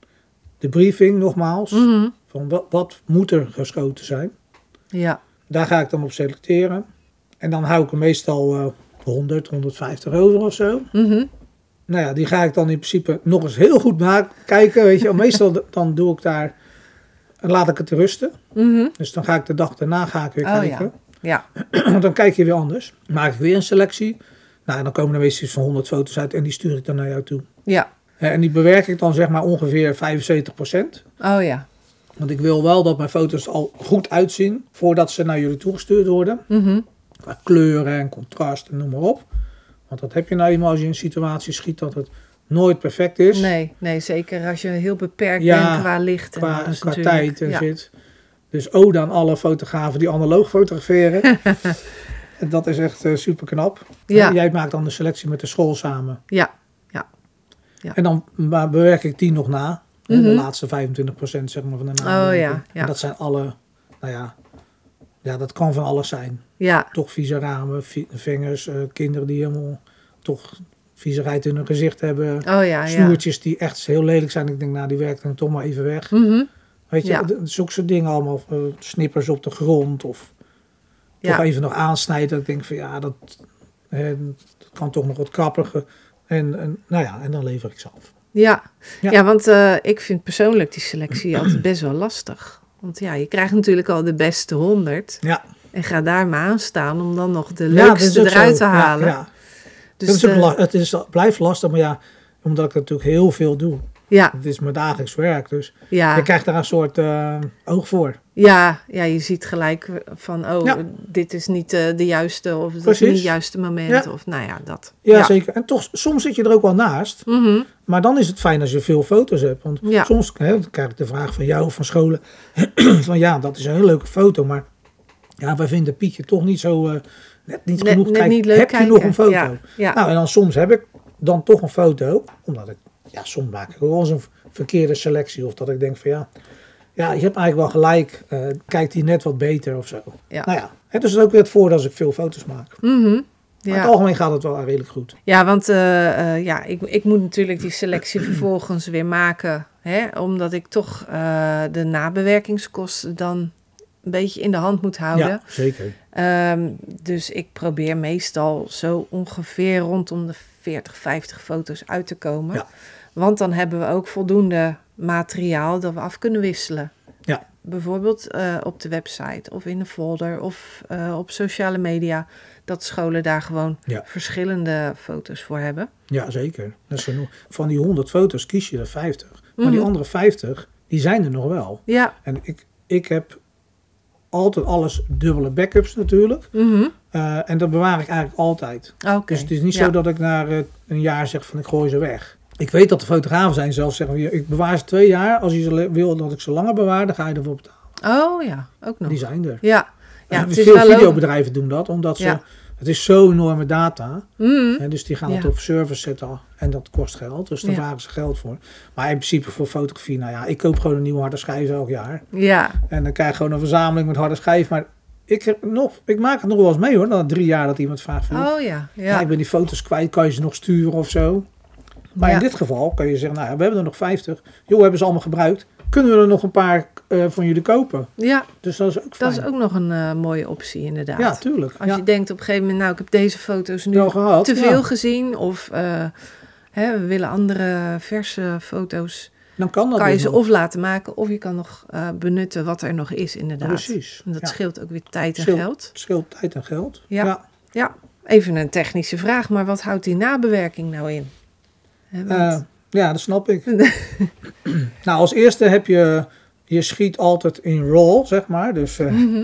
de briefing nogmaals. Mhm. Van wat, wat moet er geschoten zijn? Ja. Daar ga ik dan op selecteren. En dan hou ik er meestal uh, honderd, honderdvijftig over of zo. Mhm. Nou ja, die ga ik dan in principe nog eens heel goed nakijken. Weet je, meestal d- dan doe ik daar, laat ik het rusten. Mhm. Dus dan ga ik de dag daarna ga ik weer Oh, kijken. Ja. Want dan kijk je weer anders. Maak ik weer een selectie. Nou, en dan komen er meestal iets van honderd foto's uit en die stuur ik dan naar jou toe. Ja. Hè, En die bewerk ik dan zeg maar ongeveer vijfenzeventig procent. Oh ja. Want ik wil wel dat mijn foto's al goed uitzien voordat ze naar jullie toegestuurd worden. Mhm. Qua kleuren en contrast en noem maar op. Want dat heb je nou eenmaal als je in een situatie schiet dat het nooit perfect is. Nee, nee, zeker als je heel beperkt Ja, bent qua licht en Qua, alles qua natuurlijk. tijd en ja. zit. Dus ode aan alle fotografen die analoog fotograferen. En dat is echt uh, super knap. Ja. Jij maakt dan de selectie met de school samen. Ja. Ja. En dan maar bewerk ik die nog na. Mhm. De laatste vijfentwintig procent zeg maar, van de nabewerking. ja, ja. En dat zijn alle, nou ja, ja, dat kan van alles zijn. Ja. Toch vieze ramen, vi- vingers, uh, kinderen die helemaal toch viezigheid in hun gezicht hebben. Oh ja, ja. Snoertjes die echt heel lelijk zijn. Ik denk, nou, die werkt dan toch maar even weg. Mhm. Weet je, Ja. d- zulke soort dingen allemaal. Uh, snippers op de grond of Ja. toch even nog aansnijden. Dat ik denk van, ja, dat, eh, dat kan toch nog wat krappiger. En, en, nou ja, en dan lever ik ze af. Ja. Ja. Ja, want uh, ik vind persoonlijk die selectie altijd best wel lastig. Want ja, je krijgt natuurlijk al de beste honderd. Ja. En ga daar maar aan staan om dan nog de Ja, dat leukste is ook eruit zo. te Ja, halen. ja. Dus dat is ook de- la- het is, blijft lastig, maar ja, omdat ik natuurlijk heel veel doe. ja, Het is mijn dagelijks werk, dus ja, je krijgt daar een soort uh, oog voor. ja, ja, je ziet gelijk van, oh, Ja. dit is niet uh, de juiste, of dat is Precies. niet het juiste moment, Ja. of nou ja, dat. Ja, zeker. En toch, soms zit je er ook wel naast. Mhm. Maar dan is het fijn als je veel foto's hebt. Want Ja. soms hè, dan krijg ik de vraag van jou of van scholen. van ja, dat is een hele leuke foto. Maar ja, wij vinden Pietje toch niet zo... uh, net niet Net- genoeg net kijken. niet leuk Heb je kijken. nog een foto? Ja, ja. Nou, en dan soms heb ik dan toch een foto. Omdat ik... Ja, soms maak ik wel eens een verkeerde selectie. Of dat ik denk van ja... Ja, je hebt eigenlijk wel gelijk. Uh, kijkt die net wat beter of zo. Ja. Nou ja, hè, dus het is ook weer het voordeel als ik veel foto's maak. Mhm. Maar in Ja. het algemeen gaat het wel redelijk goed. Ja, want uh, uh, ja, ik, ik moet natuurlijk die selectie vervolgens weer maken. Hè, omdat ik toch uh, de nabewerkingskosten dan een beetje in de hand moet houden. Ja, zeker. Um, dus ik probeer meestal zo ongeveer rondom de veertig, vijftig foto's uit te komen. Ja. Want dan hebben we ook voldoende materiaal dat we af kunnen wisselen. Ja. bijvoorbeeld uh, op de website of in de folder of uh, op sociale media, dat scholen daar gewoon ja. verschillende foto's voor hebben. Ja, zeker. Dat is genoeg. Van die honderd foto's kies je er vijftig. Maar mm-hmm. die andere vijftig, die zijn er nog wel. Ja. En ik, ik heb altijd alles dubbele backups natuurlijk. Mm-hmm. Uh, en dat bewaar ik eigenlijk altijd. Okay. Dus het is niet ja. zo dat ik na uh, een jaar zeg van ik gooi ze weg. Ik weet dat de fotografen zijn zelfs zeggen, ik bewaar ze twee jaar. Als je ze wil dat ik ze langer bewaar, dan ga je ervoor betalen. Oh ja, ook nog. Die zijn er. Ja. Ja, het veel videobedrijven doen dat, omdat ze... Ja. Het is zo enorme data. Mm. Hè, dus die gaan ja. het op servers zetten en dat kost geld. Dus daar ja. vragen ze geld voor. Maar in principe voor fotografie, nou ja, ik koop gewoon een nieuwe harde schijf elk jaar. Ja. En dan krijg je gewoon een verzameling met harde schijf. Maar ik, heb nog, ik maak het nog wel eens mee hoor, na drie jaar dat iemand vraagt van... Oh ja, ja. ja, ik ben die foto's kwijt, kan je ze nog sturen of zo? Maar ja. in dit geval kan je zeggen, nou ja, we hebben er nog vijftig. Joh, we hebben ze allemaal gebruikt. Kunnen we er nog een paar uh, van jullie kopen? Ja, dus dat is ook fijn. Dat is ook nog een uh, mooie optie inderdaad. Ja, tuurlijk. Als ja. je denkt op een gegeven moment, nou ik heb deze foto's nu gehad, te veel ja. gezien. Of uh, hè, we willen andere verse foto's. Dan kan dat kan je dus ze nog. of laten maken of je kan nog uh, benutten wat er nog is inderdaad. Precies. En dat ja. scheelt ook weer tijd en scheelt, geld. Het scheelt tijd en geld. Ja. ja. ja, even een technische vraag, maar wat houdt die nabewerking nou in? Hè, want... uh, ja, dat snap ik. Nou, als eerste heb je... Je schiet altijd in RAW, zeg maar. Dus, uh... mm-hmm.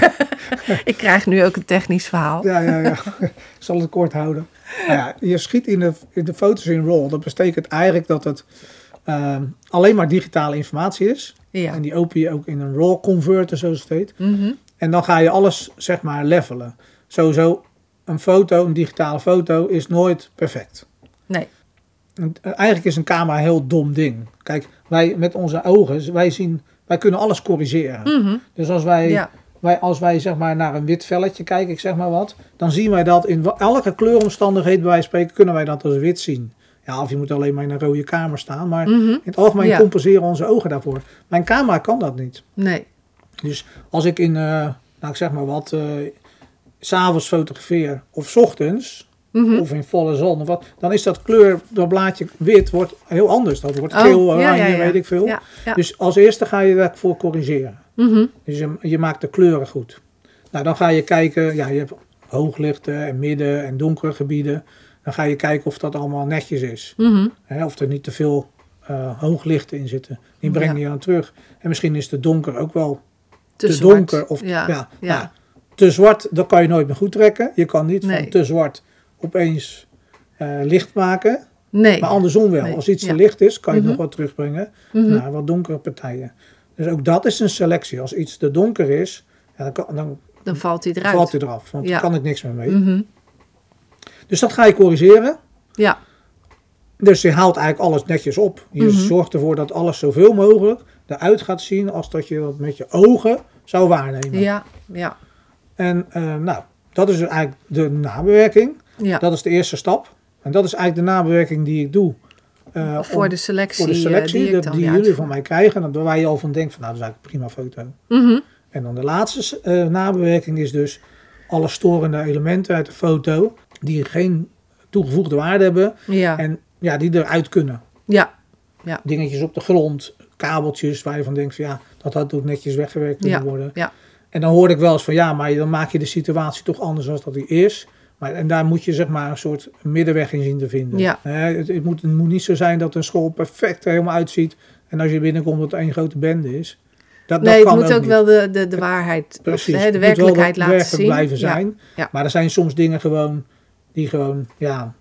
Ik krijg nu ook een technisch verhaal. Ja, ja, ja. Ik zal het kort houden. Nou ja, je schiet in de, in de foto's in RAW. Dat betekent eigenlijk dat het uh, alleen maar digitale informatie is. Ja. En die open je ook in een RAW converter, zoals het heet. Mm-hmm. En dan ga je alles, zeg maar, levelen. Sowieso, een foto, een digitale foto, is nooit perfect. Nee. En eigenlijk is een camera een heel dom ding. Kijk, wij met onze ogen, wij zien, wij kunnen alles corrigeren. Mm-hmm. Dus als wij, ja. wij, als wij zeg maar naar een wit velletje kijken, ik zeg maar wat, dan zien wij dat in elke kleuromstandigheid, bij wijze van spreken, kunnen wij dat als wit zien. Ja, of je moet alleen maar in een rode kamer staan, maar mm-hmm. in het algemeen ja. compenseren onze ogen daarvoor. Mijn camera kan dat niet. Nee. Dus als ik in, uh, nou ik zeg maar wat, uh, 's avonds fotografeer of 's ochtends, mm-hmm. of in volle zon of wat, dan is dat kleur, dat blaadje wit wordt heel anders. Dat wordt geel, oh, oranje, ja, ja, ja. weet ik veel. Ja, ja. Dus als eerste ga je daarvoor corrigeren. Mm-hmm. Dus je, je maakt de kleuren goed. Nou, dan ga je kijken, ja, je hebt hooglichten en midden- en donkere gebieden. Dan ga je kijken of dat allemaal netjes is. Mm-hmm. Hè, of er niet te veel uh, hooglichten in zitten. Die brengen ja. je dan terug. En misschien is de donker ook wel te, te donker. Of ja. Ja, ja. Nou, te zwart, dat kan je nooit meer goed trekken. Je kan niet nee. van te zwart opeens uh, licht maken. Nee. Maar andersom wel. Nee. Als iets ja. te licht is, kan je mm-hmm. nog wat terugbrengen mm-hmm. naar wat donkere partijen. Dus ook dat is een selectie. Als iets te donker is, ja, dan, kan, dan, dan valt hij eruit. Valt hij eraf, want ja. daar kan ik niks meer mee. Mm-hmm. Dus dat ga je corrigeren. Ja. Dus je haalt eigenlijk alles netjes op. Je mm-hmm. zorgt ervoor dat alles zoveel mogelijk eruit gaat zien als dat je dat met je ogen zou waarnemen. Ja, ja. En uh, nou, dat is eigenlijk de nabewerking. Ja. Dat is de eerste stap. En dat is eigenlijk de nabewerking die ik doe. Uh, voor, om, de selectie, voor de selectie die, die, die jullie uitvoer. van mij krijgen. En waar je al van denkt van nou, dat is eigenlijk een prima foto. Mm-hmm. En dan de laatste uh, nabewerking is dus alle storende elementen uit de foto die geen toegevoegde waarde hebben. Ja. En ja, die eruit kunnen. Ja. Ja. Dingetjes op de grond, kabeltjes waar je van denkt van ja, dat had ook netjes weggewerkt kunnen ja. worden. Ja. En dan hoor ik wel eens van ja, maar dan maak je de situatie toch anders dan dat die is. Maar, en daar moet je zeg maar een soort middenweg in zien te vinden. Ja. He, het, het, moet, het moet niet zo zijn dat een school perfect er helemaal uitziet. En als je binnenkomt dat het één grote bende is. Dat, nee, dat kan het moet ook, ook wel de, de, de waarheid, Precies. Of, hè, de het werkelijkheid moet wel laten zien. blijven zijn. Ja. Ja. Maar er zijn soms dingen gewoon die gewoon, ja,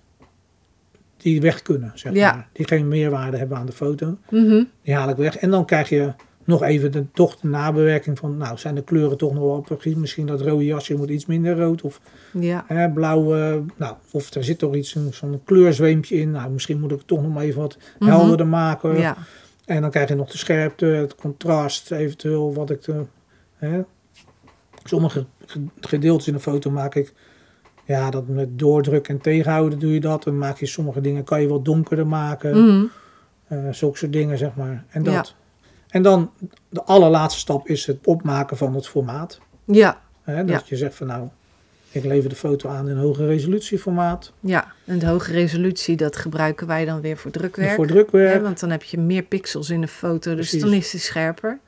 die weg kunnen, zeg ja. maar. Die geen meerwaarde hebben aan de foto. Mm-hmm. Die haal ik weg. En dan krijg je nog even de, toch de nabewerking van, nou, zijn de kleuren toch nog wel precies. Misschien dat rode jasje moet iets minder rood. Of ja. hè, blauw, uh, nou, of er zit toch iets, zo'n kleurzweempje in. Nou, misschien moet ik het toch nog maar even wat mm-hmm. helderder maken. Ja. En dan krijg je nog de scherpte, het contrast, eventueel wat ik... Te, hè. Sommige gedeeltes in de foto maak ik... Ja, dat met doordruk en tegenhouden doe je dat. Dan maak je sommige dingen, kan je wat donkerder maken. Mm-hmm. Uh, zulke soort dingen, zeg maar. En, dat. Ja. En dan, de allerlaatste stap is het opmaken van het formaat. Ja. Hè, dat ja. je zegt van nou, ik lever de foto aan in hoge resolutieformaat. Ja, en de hoge resolutie, dat gebruiken wij dan weer voor drukwerk. En voor drukwerk. Ja, want dan heb je meer pixels in de foto, dus Precies. dan is die scherper. Ja.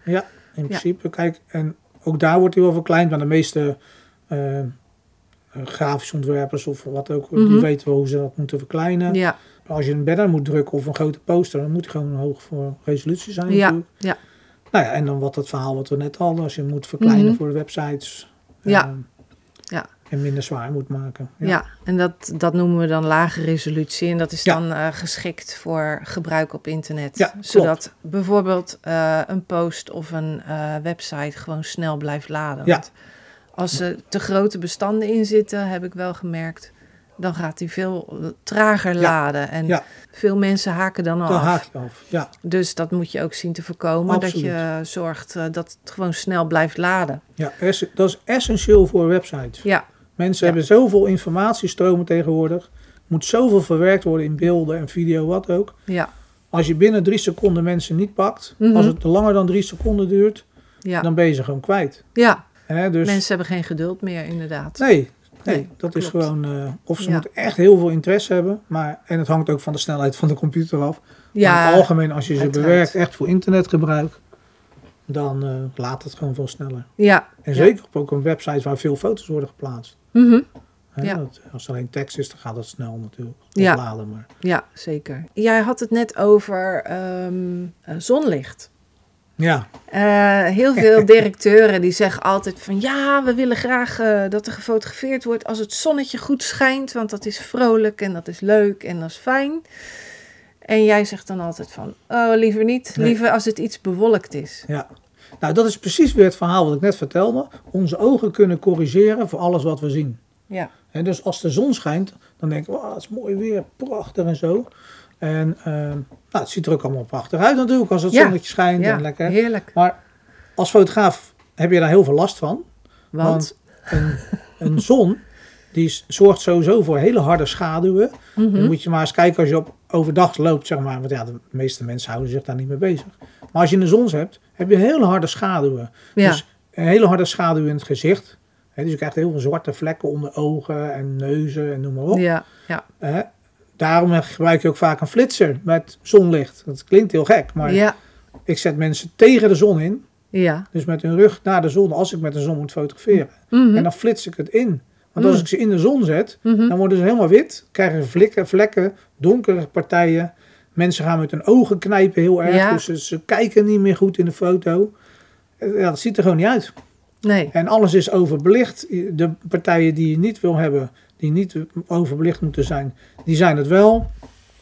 in principe. Ja. Kijk, en ook daar wordt hij wel verkleind, maar de meeste uh, grafische ontwerpers of wat ook, mm-hmm. die weten wel hoe ze dat moeten verkleinen. Ja. Als je een banner moet drukken of een grote poster, dan moet hij gewoon hoog voor resolutie zijn ja. natuurlijk. Ja. Nou ja, en dan wat het verhaal wat we net hadden, als je moet verkleinen mm-hmm. voor de websites. Ja. Uh, ja. En minder zwaar moet maken. Ja, ja en dat, dat noemen we dan lage resolutie. En dat is ja. dan uh, geschikt voor gebruik op internet. Ja, zodat bijvoorbeeld uh, een post of een uh, website gewoon snel blijft laden. Ja. Want als er te grote bestanden in zitten, heb ik wel gemerkt, dan gaat hij veel trager ja. laden. En ja. veel mensen haken dan af. Dan haak je af, ja. Dus dat moet je ook zien te voorkomen. Absoluut. Dat je zorgt uh, dat het gewoon snel blijft laden. Ja, dat is essentieel voor websites. Ja. Mensen ja. hebben zoveel informatiestromen tegenwoordig. Moet zoveel verwerkt worden in beelden en video, wat ook. Ja. Als je binnen drie seconden mensen niet pakt, mm-hmm. als het langer dan drie seconden duurt, ja. dan ben je ze gewoon kwijt. Ja, He, dus... mensen hebben geen geduld meer inderdaad. Nee, nee, nee dat klopt. is gewoon, uh, of ze ja. moeten echt heel veel interesse hebben. Maar, en het hangt ook van de snelheid van de computer af. Ja, maar in het algemeen, als je ze uiteraard. bewerkt echt voor internetgebruik, dan uh, laat het gewoon veel sneller. Ja. En zeker ja. op ook een website waar veel foto's worden geplaatst. Mm-hmm. He, ja. dat, als er alleen tekst is, dan gaat dat snel natuurlijk ja. opladen. Maar. Ja, zeker. Jij had het net over um, uh, zonlicht. Ja. Uh, heel veel directeuren die zeggen altijd van ja, we willen graag uh, dat er gefotografeerd wordt als het zonnetje goed schijnt, want dat is vrolijk en dat is leuk en dat is fijn. En jij zegt dan altijd van, oh liever niet, nee. liever als het iets bewolkt is. Ja. Nou, dat is precies weer het verhaal wat ik net vertelde. Onze ogen kunnen corrigeren voor alles wat we zien. Ja. En dus als de zon schijnt, dan denken we, oh, het is mooi weer, prachtig en zo. En uh, nou, het ziet er ook allemaal prachtig uit natuurlijk als het ja. zonnetje schijnt. Ja, en lekker. Heerlijk. Maar als fotograaf heb je daar heel veel last van. Want, want een, een zon, die zorgt sowieso voor hele harde schaduwen. Mm-hmm. Dan moet je maar eens kijken als je op overdag loopt, zeg maar. Want ja, de meeste mensen houden zich daar niet mee bezig. Maar als je in de zon hebt, heb je hele harde schaduwen. Ja. Dus een hele harde schaduw in het gezicht. He, dus je krijgt heel veel zwarte vlekken onder ogen en neuzen en noem maar op. Ja, ja. Uh, daarom gebruik je ook vaak een flitser met zonlicht. Dat klinkt heel gek, maar ja. ik zet mensen tegen de zon in. Ja. Dus met hun rug naar de zon, als ik met de zon moet fotograferen. Mm-hmm. En dan flits ik het in. Want mm. als ik ze in de zon zet, mm-hmm. dan worden ze helemaal wit. Krijgen vlekken, vlekken, donkere partijen. Mensen gaan met hun ogen knijpen heel erg. Ja. Dus ze, ze kijken niet meer goed in de foto. Ja, dat ziet er gewoon niet uit. Nee. En alles is overbelicht. De partijen die je niet wil hebben, die niet overbelicht moeten zijn, die zijn het wel.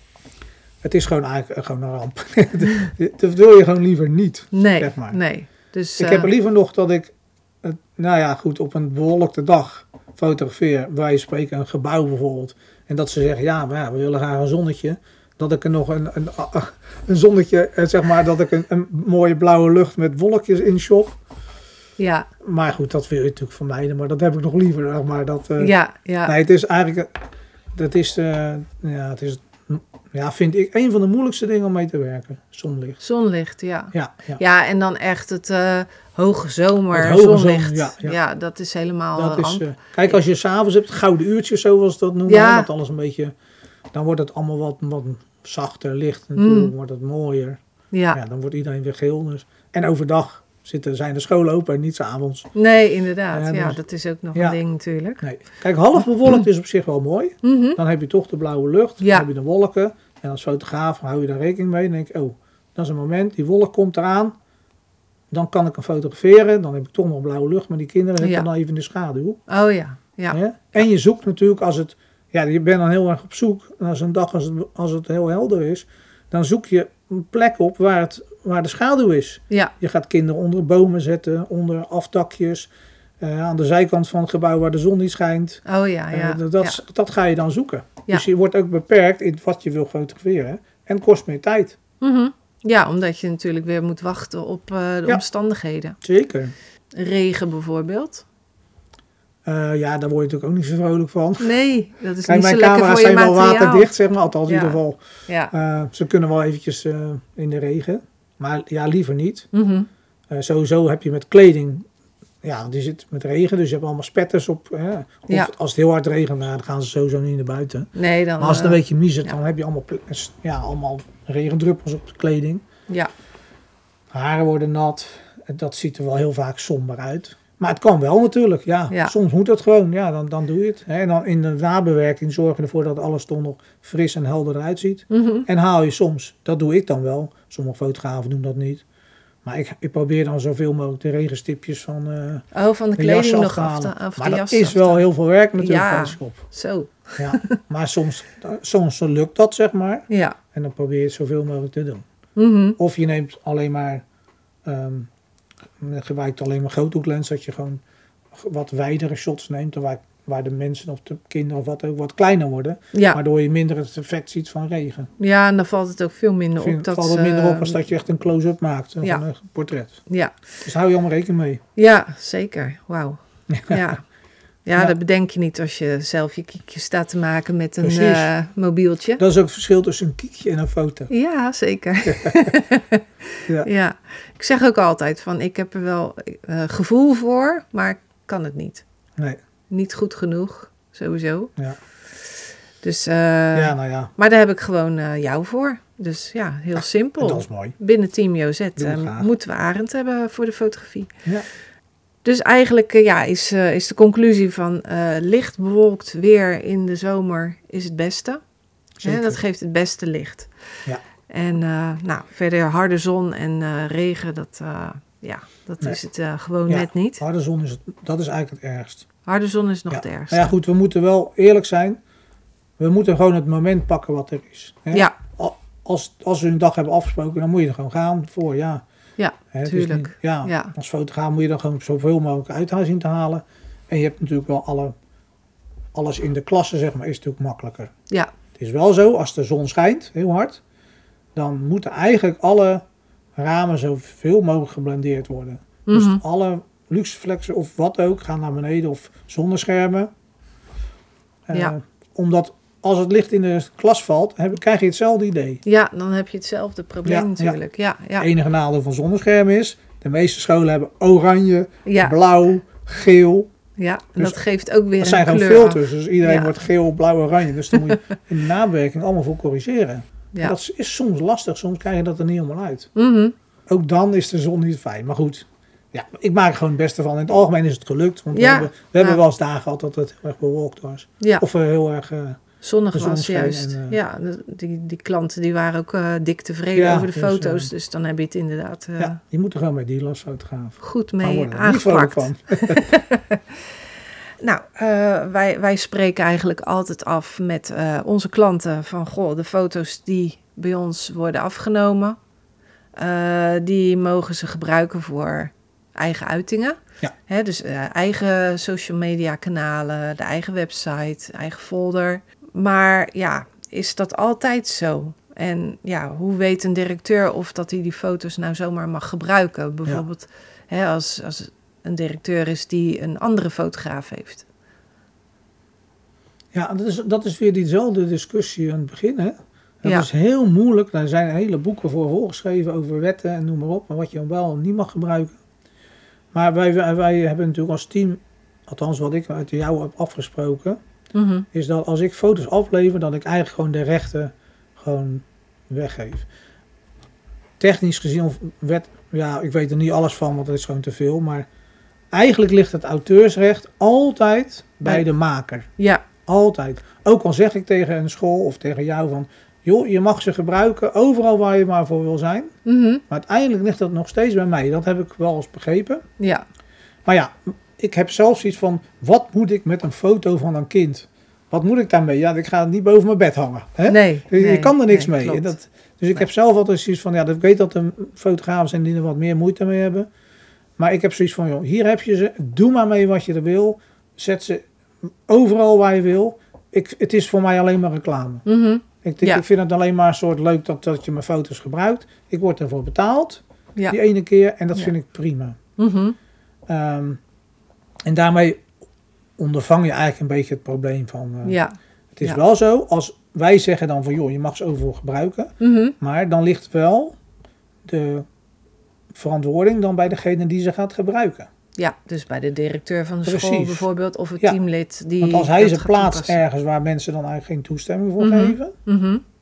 Het is gewoon eigenlijk gewoon een ramp. Dat wil je gewoon liever niet. Nee, zeg maar. nee. Dus, ik uh... heb er liever nog dat ik, uh, nou ja goed, op een bewolkte dag fotografeer. Wij spreken een gebouw bijvoorbeeld. En dat ze zeggen, ja, maar ja, we willen graag een zonnetje. Dat ik er nog een, een, een zonnetje, zeg maar, dat ik een, een mooie blauwe lucht met wolkjes in shop. Ja. Maar goed, dat wil je natuurlijk vermijden. Maar dat heb ik nog liever. Zeg maar, dat, uh, ja, ja. Nee, het is eigenlijk, dat is, uh, ja, het is, ja, vind ik een van de moeilijkste dingen om mee te werken. Zonlicht. Zonlicht, ja. Ja, ja. ja en dan echt het uh, hoge zomer het hoge zonlicht. Zon, ja, ja. ja, dat is helemaal dat ramp. is, uh, Kijk, als je s'avonds hebt, gouden uurtjes, zoals dat noemen. Ja. Dat alles een beetje, dan wordt het allemaal wat, wat zachter licht natuurlijk. Mm. Wordt het mooier. Ja. Ja, dan wordt iedereen weer geel. Dus. En overdag zitten, zijn de scholen open en niet 's avonds. Nee, inderdaad. Ja, dus, ja, dat is ook nog ja. een ding natuurlijk. Nee. Kijk, half bewolkt is op zich wel mooi. Mm-hmm. Dan heb je toch de blauwe lucht. Ja. Dan heb je de wolken. En als fotograaf hou je daar rekening mee. Dan denk ik, oh, dat is een moment. Die wolk komt eraan. Dan kan ik hem fotograferen. Dan heb ik toch nog blauwe lucht. Maar die kinderen zitten ja. dan even in de schaduw. Oh ja. Ja. Ja? En je zoekt natuurlijk als het... Ja, je bent dan heel erg op zoek. En als een dag als het, als het heel helder is, dan zoek je een plek op waar, het, waar de schaduw is. Ja. Je gaat kinderen onder bomen zetten, onder afdakjes, uh, aan de zijkant van het gebouw waar de zon niet schijnt. Oh ja, ja. Uh, dat, ja. dat ga je dan zoeken. Ja. Dus je wordt ook beperkt in wat je wil fotograferen. En het kost meer tijd. Mm-hmm. Ja, omdat je natuurlijk weer moet wachten op uh, de ja. omstandigheden. Zeker. Regen bijvoorbeeld. Uh, ja, daar word je natuurlijk ook niet zo vrolijk van. Nee, dat is Kijk, niet mijn zo lekker voor je camera's zijn materiaal. wel waterdicht, zeg maar. Althans, in ja. ieder geval. Ja. Uh, ze kunnen wel eventjes uh, in de regen. Maar ja, liever niet. Mm-hmm. Uh, sowieso heb je met kleding... Ja, die zit met regen, dus je hebt allemaal spetters op. Hè. Of ja. als het heel hard regent, nou, dan gaan ze sowieso niet naar buiten. Nee, dan, maar als het een uh, beetje miezert, ja. dan heb je allemaal, ja, allemaal regendruppels op de kleding. Ja. Haren worden nat. dat ziet er wel heel vaak somber uit. Maar het kan wel natuurlijk, ja. Ja. Soms moet het gewoon, ja, dan, dan doe je het. Hè. En dan in de nabewerking zorg je ervoor dat alles toch nog fris en helder eruit ziet. Mm-hmm. En haal je soms, dat doe ik dan wel. Sommige fotografen doen dat niet. Maar ik, ik probeer dan zoveel mogelijk de regenstipjes van uh, Oh, van de de kleding jas af nog te af halen. te af Maar de dat jas is af te- wel heel veel werk natuurlijk Ja. Photoshop. Zo, Ja. Maar soms, soms lukt dat, zeg maar. ja. En dan probeer je het zoveel mogelijk te doen. Mm-hmm. Of je neemt alleen maar, um, je gebruikt alleen maar groothoeklens, dat je gewoon wat wijdere shots neemt, waar, waar de mensen of de kinderen of wat ook wat kleiner worden. Ja. Waardoor je minder het effect ziet van regen. ja, en dan valt het ook veel minder Vind, op. Dat, valt het minder eh, op als dat je echt een close-up maakt, of ja. een portret. Ja. Dus hou je allemaal rekening mee. ja, zeker. Wauw. Ja. Ja. Ja. dat bedenk je niet als je zelf je kiekjes staat te maken met een Precies. uh, mobieltje. Dat is ook het verschil tussen een kiekje en een foto. Ja, zeker. Ja. ja. Ik zeg ook altijd van, ik heb er wel uh, gevoel voor, maar ik kan het niet. Nee. Niet goed genoeg, sowieso. Ja. Dus, uh, ja, nou ja. Maar daar heb ik gewoon uh, jou voor. Dus ja, heel Ja, simpel. Dat is mooi. Binnen Team Josette Doe het uh, graag. moeten we Arend hebben voor de fotografie. Ja. Dus eigenlijk uh, ja, is, uh, is de conclusie van uh, licht bewolkt weer in de zomer is het beste. Hè, dat geeft het beste licht. Ja. En uh, nou, verder harde zon en uh, regen, dat, uh, ja, dat Nee. is het uh, gewoon Ja, net niet. harde zon is, het, dat is eigenlijk het ergst. Harde zon is nog ja. het ergste. Nou ja, goed, we moeten wel eerlijk zijn. We moeten gewoon het moment pakken wat er is. Hè? Ja. Als, als we een dag hebben afgesproken, dan moet je er gewoon gaan voor, ja. Ja, Hè, het is tuurlijk. niet- ja, Ja. Als fotograaf moet je er gewoon zoveel mogelijk uit gaan zien te halen. En je hebt natuurlijk wel alle, alles in de klasse, zeg maar, is natuurlijk makkelijker. Ja, Het is wel zo, als de zon schijnt, heel hard, dan moeten eigenlijk alle ramen zoveel mogelijk geblendeerd worden. Dus Mhm. alle luxeflexen of wat ook gaan naar beneden of zonder schermen. Eh, Ja. Omdat als het licht in de klas valt, heb, krijg je hetzelfde idee. ja, dan heb je hetzelfde probleem Ja, ja. natuurlijk. Ja, ja, Het enige nadeel van zonneschermen is, de meeste scholen hebben oranje, ja, blauw, geel. ja. En Dus dat geeft ook weer Dat zijn een gewoon kleur af. filters, dus iedereen Ja. wordt geel, blauw, oranje. Dus dan moet je in de nabewerking allemaal voor corrigeren. Ja. Dat is soms lastig, soms krijg je dat er niet helemaal uit. Mhm. Ook dan is de zon niet fijn. Maar goed, ja, ik maak er gewoon het beste van. In het algemeen is het gelukt. Want we Ja. hebben, we hebben Ja. wel eens dagen gehad dat het heel erg bewolkt was. Ja, Of uh, heel erg... Uh, zonnig de zon was scheen juist. en, uh, ja, de- die, die klanten die waren ook uh, dik tevreden Ja, over de dus, foto's. uh, Dus dan heb je het inderdaad uh, ja, die moeten gewoon bij dealers fotograaf. goed Daar mee worden we niet vrolijk aangepakt. van. Nou, uh, wij, wij spreken eigenlijk altijd af met uh, onze klanten van... Goh, de foto's die bij ons worden afgenomen... Uh, die mogen ze gebruiken voor eigen uitingen. Ja. Hè, dus uh, eigen social media kanalen, de eigen website, eigen folder. Maar ja, is dat altijd zo? En ja, hoe weet een directeur of dat hij die foto's nou zomaar mag gebruiken? Bijvoorbeeld hè, als, als een directeur is die een andere fotograaf heeft. Ja, dat is, dat is weer diezelfde discussie aan het begin. Hè? Dat Ja. is heel moeilijk. Daar zijn hele boeken voor voorgeschreven over wetten en noem maar op. Maar wat je wel en niet mag gebruiken. Maar wij, wij, wij hebben natuurlijk als team, althans wat ik uit jou heb afgesproken, Mm-hmm. is dat als ik foto's aflever, dat ik eigenlijk gewoon de rechten gewoon weggeef. Technisch gezien, of wet, ja, ik weet er niet alles van, want dat is gewoon te veel. Maar eigenlijk ligt het auteursrecht altijd bij Bij- de maker. Ja, Altijd. Ook al zeg ik tegen een school of tegen jou van, joh, je mag ze gebruiken overal waar je maar voor wil zijn. mm-hmm. Maar uiteindelijk ligt dat nog steeds bij mij. Dat heb ik wel eens begrepen. Ja, Maar ja, ik heb zelfs iets van, wat moet ik met een foto van een kind? Wat moet ik daarmee? Ja, ik ga het niet boven mijn bed hangen. Hè? nee. je, je nee, kan er niks nee, mee. klopt. Dat, dus ik Nee. heb zelf altijd zoiets van, ja, ik weet dat er fotografen zijn die er wat meer moeite mee hebben. Maar ik heb zoiets van, joh, hier heb je ze. Doe maar mee wat je er wil. Zet ze overal waar je wil. Ik, het is voor mij alleen maar reclame. Mhm. Ik, Ja. ik vind het alleen maar een soort leuk dat, dat je mijn foto's gebruikt. Ik word ervoor betaald, Ja. die ene keer. En dat Ja. vind ik prima. Mhm. Ehm, en daarmee ondervang je eigenlijk een beetje het probleem van... eh, Ja. Het is Ja. wel zo, als wij zeggen dan van, joh, je mag ze overal gebruiken. Mhm. Maar dan ligt wel de verantwoording dan bij degene die ze gaat gebruiken. Ja, dus bij de directeur van de Precies. school bijvoorbeeld, of het Ja. teamlid die Want als hij dat ze gaat plaatst toepassen. ergens waar mensen dan eigenlijk geen toestemming voor Mhm. geven, Mhm.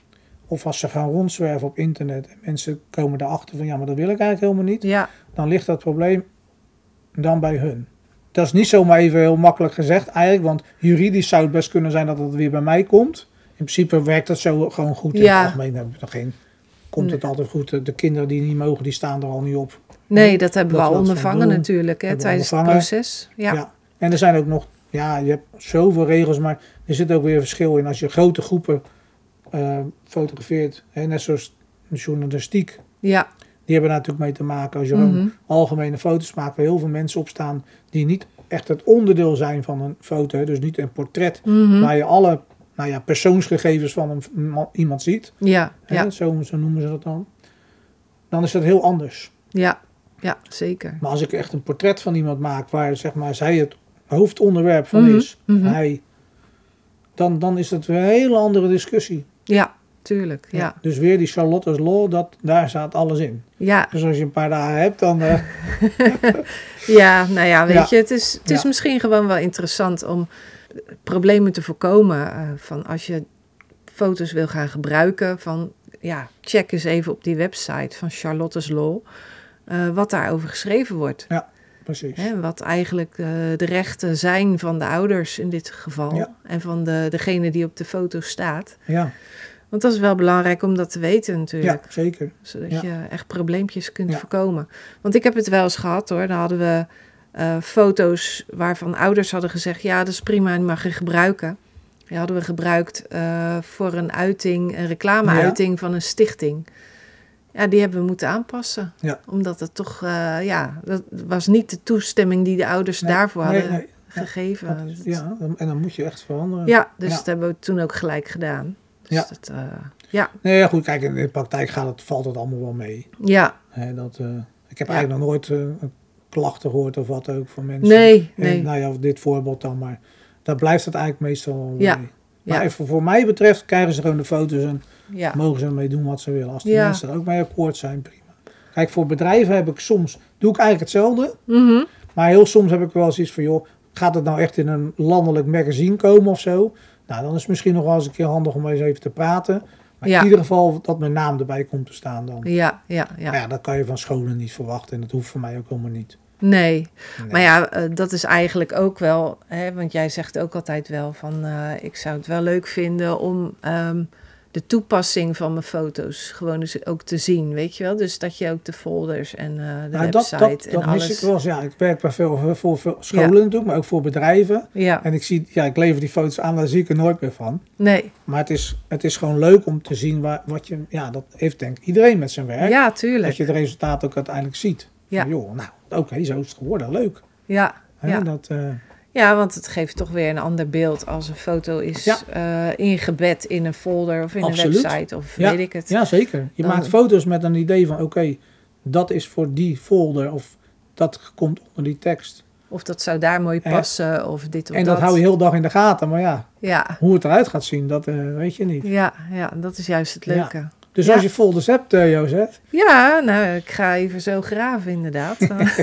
Of als ze gaan rondzwerven op internet en mensen komen erachter van ja, maar dat wil ik eigenlijk helemaal niet. Ja. Dan ligt dat probleem dan bij hun. Dat is niet zomaar even heel makkelijk gezegd eigenlijk, want juridisch zou het best kunnen zijn dat het weer bij mij komt. In principe werkt dat zo gewoon goed. In Ja. het algemeen hebben we er geen, komt het altijd goed. De kinderen die niet mogen, die staan er al niet op. Nee, dat hebben Dat we al we dat ondervangen van doen. natuurlijk hè, Hebben we tijdens het ondervangen. proces. Ja. Ja. En er zijn ook nog, ja, je hebt zoveel regels, maar er zit ook weer verschil in. Als je grote groepen uh, fotografeert, hè, net zoals de journalistiek, Ja. die hebben daar natuurlijk mee te maken. Als je gewoon Mhm. algemene foto's maakt waar heel veel mensen op staan die niet echt het onderdeel zijn van een foto, hè, dus niet een portret Mhm. waar je alle nou ja, persoonsgegevens van een, ma- iemand ziet, Ja. hè, Ja. zo, zo noemen ze dat dan, dan is dat heel anders. Ja. Ja, zeker. Maar als ik echt een portret van iemand maak waar zeg maar, zij het hoofdonderwerp van Mhm, is, mhm. hij, dan, dan is dat weer een hele andere discussie. Ja, tuurlijk. Ja. Dus weer die Charlotte's Law, dat, daar staat alles in. Ja. Dus als je een paar dagen hebt, dan... Uh, Ja, nou ja, weet Ja. je, het is, het is Ja. misschien gewoon wel interessant om problemen te voorkomen. Uh, van als je foto's wil gaan gebruiken, van ja, check eens even op die website van Charlotte's Law, uh, wat daarover geschreven wordt. precies. Hè, wat eigenlijk uh, de rechten zijn van de ouders in dit geval. Ja. En van de, degene die op de foto staat. Ja, Want dat is wel belangrijk om dat te weten natuurlijk. ja zeker. Zodat Ja. je echt probleempjes kunt Ja. voorkomen. Want ik heb het wel eens gehad hoor. Dan hadden we uh, foto's waarvan ouders hadden gezegd... ja, dat is prima, die mag je gebruiken. Die hadden we gebruikt uh, voor een uiting, een reclameuiting van een stichting. Ja, die hebben we moeten aanpassen. Ja. Omdat het toch, uh, ja, dat was niet de toestemming die de ouders Nee, daarvoor nee, hadden nee. gegeven. Dat is- Dat- ja, dan- en dan moet je echt veranderen. ja, dus Ja. dat hebben we toen ook gelijk gedaan. Dus Ja. dat, uh, ja, Nee, ja, goed, kijk, in de praktijk gaat het, valt het allemaal wel mee. ja, Hè, dat, uh, ik heb Ja. eigenlijk nog nooit uh, klachten gehoord of wat ook van mensen. nee, En, nee. nou ja, dit voorbeeld dan, maar daar blijft het eigenlijk meestal wel Ja. mee. Maar Ja. even voor mij betreft krijgen ze gewoon de foto's en Ja, mogen ze ermee doen wat ze willen. Als die Ja. mensen er ook mee akkoord zijn, prima. Kijk, voor bedrijven heb ik soms, doe ik eigenlijk hetzelfde. mhm. Maar heel soms heb ik wel eens iets van, joh, gaat het nou echt in een landelijk magazine komen of zo? Nou, dan is het misschien nog wel eens een keer handig om eens even te praten. Maar Ja. in ieder geval dat mijn naam erbij komt te staan dan. Ja, ja, ja. Maar ja, dat kan je van scholen niet verwachten en dat hoeft voor mij ook helemaal niet. Nee. Nee. Maar ja, eh, dat is eigenlijk ook wel, hè, want jij zegt ook altijd wel van, eh, ik zou het wel leuk vinden om ehm, de toepassing van mijn foto's gewoon eens ook te zien, weet je wel? Dus dat je ook de folders en uh, de Nou, dat website dat, en dat alles. mis ik wel eens. Ja, ik werk bij veel, voor veel scholen Ja. natuurlijk, maar ook voor bedrijven. Ja, En ik zie, ja, ik lever die foto's aan, daar zie ik er nooit meer van. nee. Maar het is, het is gewoon leuk om te zien waar, wat je, ja, dat heeft denk ik iedereen met zijn werk. Ja, tuurlijk. Dat je het resultaat ook uiteindelijk ziet. Ja. Van, joh, nou, oké, zo is het geworden, leuk. Ja, Hè, ja. dat, eh, ja, want het geeft toch weer een ander beeld als een foto is Ja. eh, ingebed in een folder of in Absoluut. een website of Ja. weet ik het. ja, zeker. Je Dan- maakt foto's met een idee van, oké, dat is voor die folder of dat komt onder die tekst. Of dat zou daar mooi Ja. passen of dit of En dat. dat hou je heel dag in de gaten, maar ja, Ja, hoe het eruit gaat zien, dat eh, weet je niet. ja, ja, dat is juist het Ja. leuke. Dus Ja. als je folders hebt, uh, Jozef, Ja, nou, ik ga even zo graven inderdaad.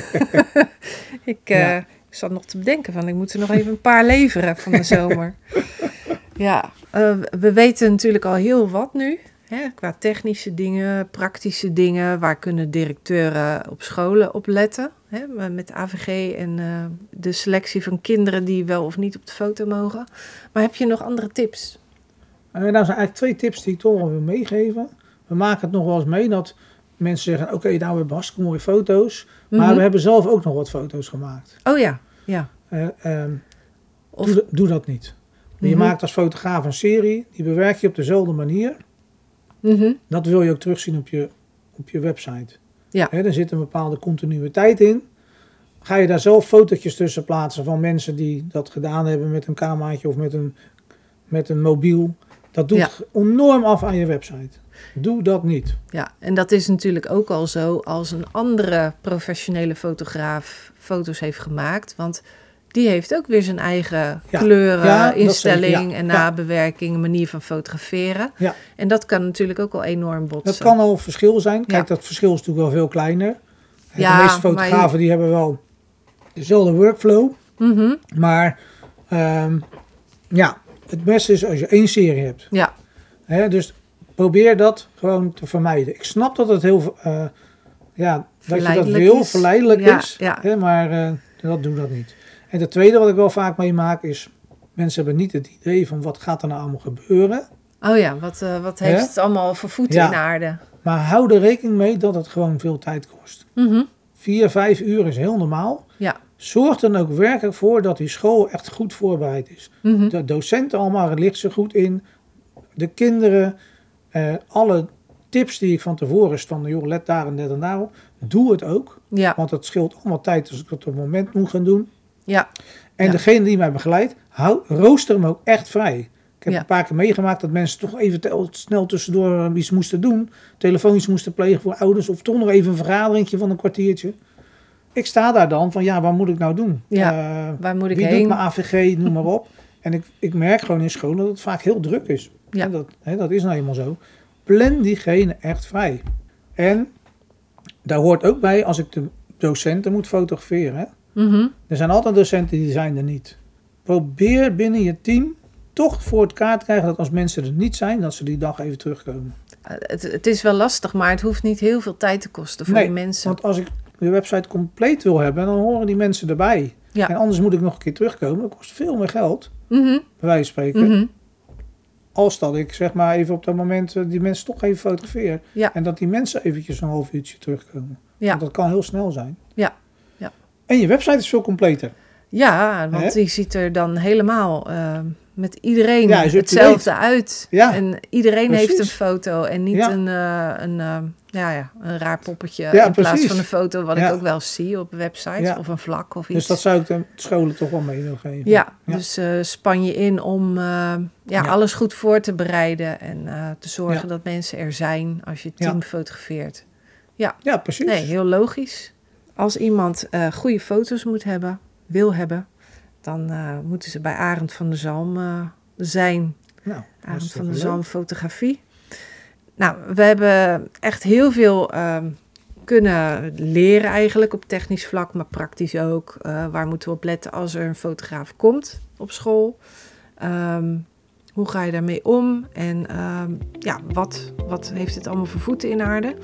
ik, eh, Ja. ik zat nog te bedenken van, ik moet er nog even een paar leveren van de zomer. Ja, eh, we weten natuurlijk al heel wat nu. Hè, qua technische dingen, praktische dingen. Waar kunnen directeuren op scholen op letten? Hè, met A V G en uh, de selectie van kinderen die wel of niet op de foto mogen. Maar heb je nog andere tips? Uh, nou, zijn eigenlijk twee tips die ik toch wel wil meegeven. We maken het nog wel eens mee dat mensen zeggen, oké, okay, nou we hebben hartstikke mooie foto's. Maar Mm-hmm. we hebben zelf ook nog wat foto's gemaakt. Oh ja, ja. Uh, um, Of- doe, doe dat niet. Je Mhm. maakt als fotograaf een serie, die bewerk je op dezelfde manier. Mm-hmm. Dat wil je ook terugzien op je, op je website. Ja. He, er zit een bepaalde continuïteit in. Ga je daar zelf fotootjes tussen plaatsen van mensen die dat gedaan hebben met een cameraatje of met een, met een mobiel. Dat doet Ja. enorm af aan je website. Doe dat niet. Ja, en dat is natuurlijk ook al zo als een andere professionele fotograaf foto's heeft gemaakt. Want die heeft ook weer zijn eigen Ja. kleuren, Ja, dat instelling zeker, ja. en Ja. nabewerking, manier van fotograferen. Ja. En dat kan natuurlijk ook al enorm botsen. Dat kan al verschil zijn. Kijk, Ja. dat verschil is natuurlijk wel veel kleiner. Ja, de meeste maar fotografen je- die hebben wel dezelfde workflow. Mhm. Maar um, ja, het beste is als je één serie hebt. Ja, Hè, dus probeer dat gewoon te vermijden. Ik snap dat het heel, uh, ja, dat je dat wil, is. verleidelijk ja, is, ja. Hè, maar uh, dat doe dat niet. En het tweede wat ik wel vaak meemaak is, mensen hebben niet het idee van wat gaat er nou allemaal gebeuren. Oh ja, wat, uh, wat heeft Hè? het allemaal voor voeten ja. in aarde? Maar hou er rekening mee dat het gewoon veel tijd kost. Mm-hmm. Vier, vijf uur is heel normaal. Ja. Zorg er dan ook werkelijk voor dat die school echt goed voorbereid is. Mm-hmm. De docenten allemaal, het ligt ze goed in. De kinderen, uh, alle tips die ik van tevoren van, joh, let daar en dit en daarop. Doe het ook. Ja. Want het scheelt allemaal tijd als ik het op het moment moet gaan doen. Ja. En ja. degene die mij begeleidt, hou, rooster hem ook echt vrij. Ik heb ja. een paar keer meegemaakt dat mensen toch even te, snel tussendoor iets moesten doen. Telefoontjes moesten plegen voor ouders. Of toch nog even een vergaderingje van een kwartiertje. Ik sta daar dan van, ja, wat moet ik nou doen? Ja, uh, waar moet ik wie heen? doet mijn A V G, noem maar op. En ik, ik merk gewoon in school dat het vaak heel druk is. Ja. En dat, hè, dat is nou eenmaal zo. Plan diegene echt vrij. En daar hoort ook bij als ik de docenten moet fotograferen. Hè. Mm-hmm. Er zijn altijd docenten die zijn er niet. Probeer binnen je team toch voor het kaart te krijgen dat als mensen er niet zijn, dat ze die dag even terugkomen. Uh, het, het is wel lastig, maar het hoeft niet heel veel tijd te kosten voor nee, die mensen. Want als ik de website compleet wil hebben, dan horen die mensen erbij. Ja. En anders moet ik nog een keer terugkomen. Dat kost veel meer geld, mm-hmm. bij wijze van spreken. Mm-hmm. Als dat ik zeg maar even op dat moment die mensen toch even fotografeer. Ja. En dat die mensen eventjes een half uurtje terugkomen. Ja. Want dat kan heel snel zijn. Ja. Ja. En je website is veel completer. Ja, want He? die ziet er dan helemaal uh, met iedereen ja, hetzelfde uit. Ja, en iedereen precies. heeft een foto en niet ja. een, uh, een, uh, ja, ja, een raar poppetje ja, in precies. plaats van een foto wat ja. ik ook wel zie op websites ja. of een vlak of iets. Dus dat zou ik de scholen toch wel mee willen geven. Ja, ja. dus uh, span je in om uh, ja, ja. alles goed voor te bereiden en uh, te zorgen ja. dat mensen er zijn als je team ja. fotografeert. Ja. ja, precies. Nee, heel logisch. Als iemand uh, goede foto's moet hebben, wil hebben, dan uh, moeten ze bij Arend van der Zalm uh, zijn. Nou, Arend van der Zalm fotografie. Nou, we hebben echt heel veel uh, kunnen leren eigenlijk op technisch vlak, maar praktisch ook. Uh, waar moeten we op letten als er een fotograaf komt op school? Um, hoe ga je daarmee om? En um, ja, wat, wat heeft het allemaal voor voeten in aarde?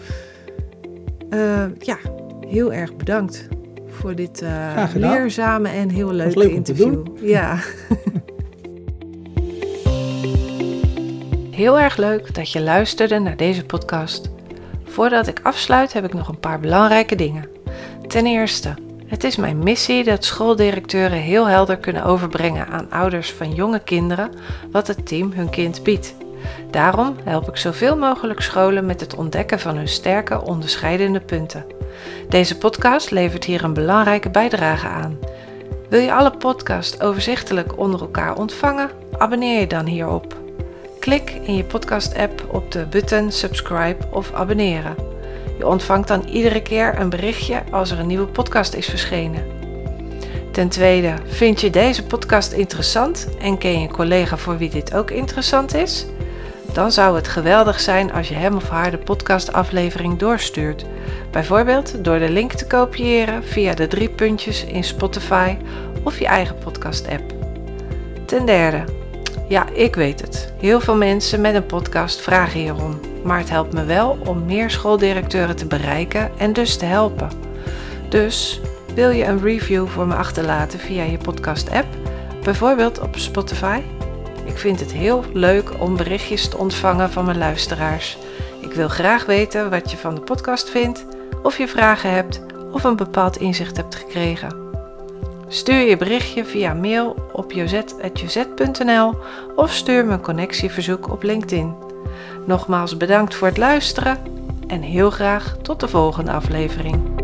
Uh, ja, heel erg bedankt voor dit uh, leerzame en heel leuke leuk interview. Ja. Heel erg leuk dat je luisterde naar deze podcast. Voordat ik afsluit heb ik nog een paar belangrijke dingen. Ten eerste, het is mijn missie dat schooldirecteuren heel helder kunnen overbrengen aan ouders van jonge kinderen wat het team hun kind biedt. Daarom help ik zoveel mogelijk scholen met het ontdekken van hun sterke onderscheidende punten. Deze podcast levert hier een belangrijke bijdrage aan. Wil je alle podcasts overzichtelijk onder elkaar ontvangen? Abonneer je dan hierop. Klik in je podcast-app op de button subscribe of abonneren. Je ontvangt dan iedere keer een berichtje als er een nieuwe podcast is verschenen. Ten tweede, vind je deze podcast interessant en ken je een collega voor wie dit ook interessant is? Dan zou het geweldig zijn als je hem of haar de podcastaflevering doorstuurt. Bijvoorbeeld door de link te kopiëren via de drie puntjes in Spotify of je eigen podcast-app. Ten derde, ja, ik weet het. Heel veel mensen met een podcast vragen hierom. Maar het helpt me wel om meer schooldirecteuren te bereiken en dus te helpen. Dus wil je een review voor me achterlaten via je podcast-app, bijvoorbeeld op Spotify? Ik vind het heel leuk om berichtjes te ontvangen van mijn luisteraars. Ik wil graag weten wat je van de podcast vindt, of je vragen hebt of een bepaald inzicht hebt gekregen. Stuur je berichtje via mail op josette at josette punt n l of stuur me een connectieverzoek op LinkedIn. Nogmaals bedankt voor het luisteren en heel graag tot de volgende aflevering.